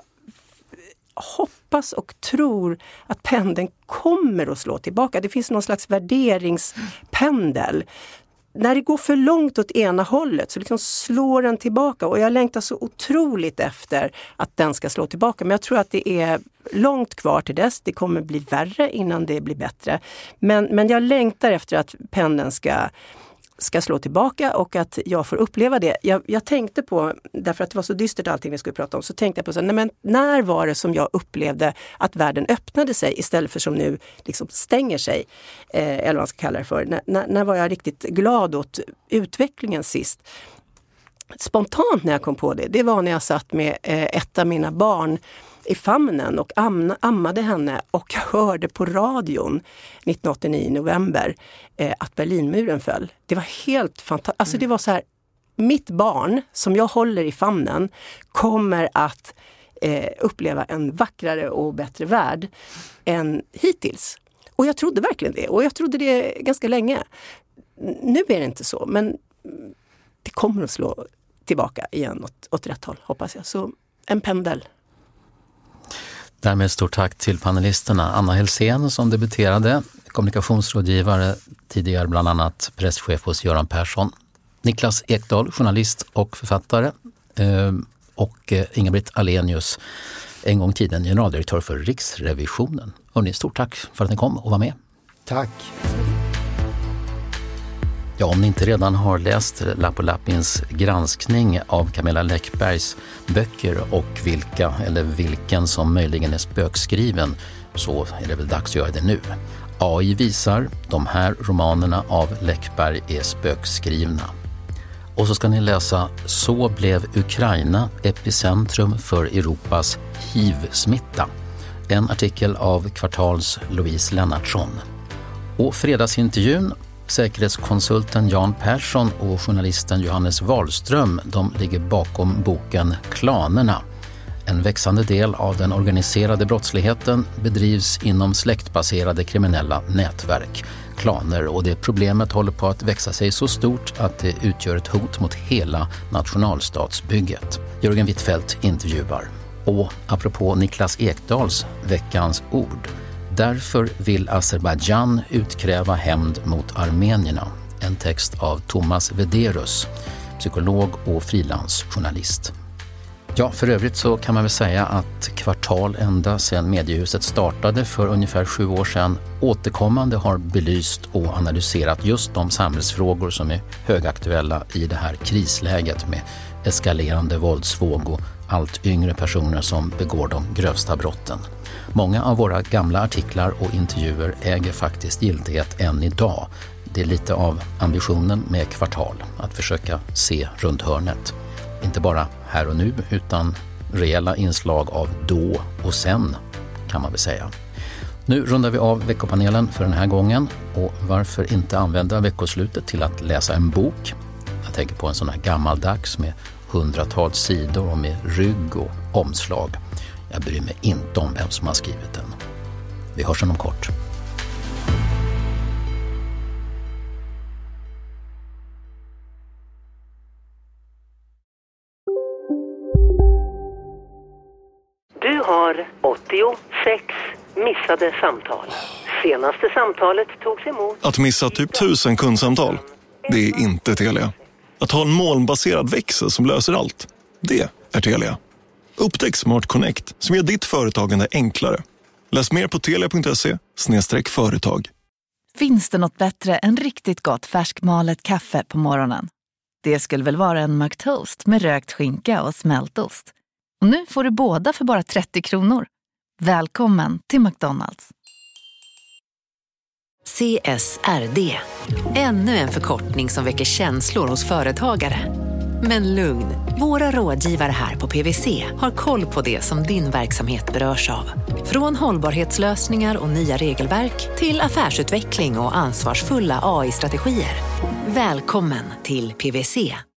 Speaker 16: hoppas och tror att pendeln kommer att slå tillbaka. Det finns någon slags värderingspendel. När det går för långt åt ena hållet så liksom slår den tillbaka. Och jag längtar så otroligt efter att den ska slå tillbaka. Men jag tror att det är långt kvar till dess. Det kommer bli värre innan det blir bättre. Men jag längtar efter att pendeln ska slå tillbaka och att jag får uppleva det. Jag tänkte på, därför att det var så dystert allting vi skulle prata om, så tänkte jag på så, nej, men när var det som jag upplevde att världen öppnade sig istället för som nu liksom stänger sig, eller vad man ska kalla det för. När var jag riktigt glad åt utvecklingen sist? Spontant när jag kom på det var när jag satt med ett av mina barn i famnen och ammade henne och hörde på radion 1989 i november att Berlinmuren föll. Det var helt fantastiskt. Alltså det var så här, mitt barn som jag håller i famnen kommer att uppleva en vackrare och bättre värld än hittills. Och jag trodde verkligen det. Och jag trodde det ganska länge. Nu är det inte så, men det kommer att slå tillbaka igen åt rätt håll, hoppas jag. Så en pendel.
Speaker 15: Därmed stort tack till panelisterna. Anna Helsén som debuterade, kommunikationsrådgivare, tidigare bland annat presschef hos Göran Persson. Niklas Ekdahl, journalist och författare. Och Inga-Britt Ahlenius, en gång i tiden generaldirektör för Riksrevisionen. Hörrni, stort tack för att ni kom och var med.
Speaker 17: Tack.
Speaker 15: Ja, om ni inte redan har läst Lappo Lappins granskning av Camilla Läckbergs böcker och vilken som möjligen är spökskriven, så är det väl dags att göra det nu. AI visar, de här romanerna av Läckberg är spökskrivna. Och så ska ni läsa Så blev Ukraina epicentrum för Europas HIV-smitta. En artikel av Kvartals Louise Lennartsson. Och fredagsintervjun, säkerhetskonsulten Jan Persson och journalisten Johannes Wahlström, de ligger bakom boken Klanerna. En växande del av den organiserade brottsligheten bedrivs inom släktbaserade kriminella nätverk, klaner, och det problemet håller på att växa sig så stort att det utgör ett hot mot hela nationalstatsbygget. Jörgen Wittfeldt intervjuar. Och apropå Niklas Ekdahls veckans ord, därför vill Azerbaijan utkräva hämnd mot armenierna. En text av Thomas Vederus, psykolog och frilansjournalist. Ja, för övrigt så kan man väl säga att Kvartal ända sedan mediehuset startade för ungefär 7 år sedan återkommande har belyst och analyserat just de samhällsfrågor som är högaktuella i det här krisläget med eskalerande våldsvåg och allt yngre personer som begår de grövsta brotten. Många av våra gamla artiklar och intervjuer äger faktiskt giltighet än idag. Det är lite av ambitionen med Kvartal, att försöka se runt hörnet. Inte bara här och nu, utan reella inslag av då och sen, kan man väl säga. Nu rundar vi av veckopanelen för den här gången, och varför inte använda veckoslutet till att läsa en bok? Jag tänker på en sån här gammaldags med 100-tals sidor och med rygg och omslag. Jag bryr mig inte om vem som har skrivit den. Vi hörs inom kort.
Speaker 6: Du har 86 missade samtal. Senaste samtalet togs emot.
Speaker 22: Att missa typ 1000 kundsamtal, det är inte Telia. Att ha en molnbaserad växel som löser allt, det är Telia. Upptäck Smart Connect som gör ditt företagande enklare. Läs mer på telia.se/företag.
Speaker 23: Finns det något bättre än riktigt gott färskmalet kaffe på morgonen? Det skulle väl vara en McToast med rökt skinka och smältost. Och nu får du båda för bara 30 kronor. Välkommen till McDonald's.
Speaker 7: CSRD. Ännu en förkortning som väcker känslor hos företagare. Men lugn, våra rådgivare här på PwC har koll på det som din verksamhet berörs av. Från hållbarhetslösningar och nya regelverk till affärsutveckling och ansvarsfulla AI-strategier. Välkommen till PwC.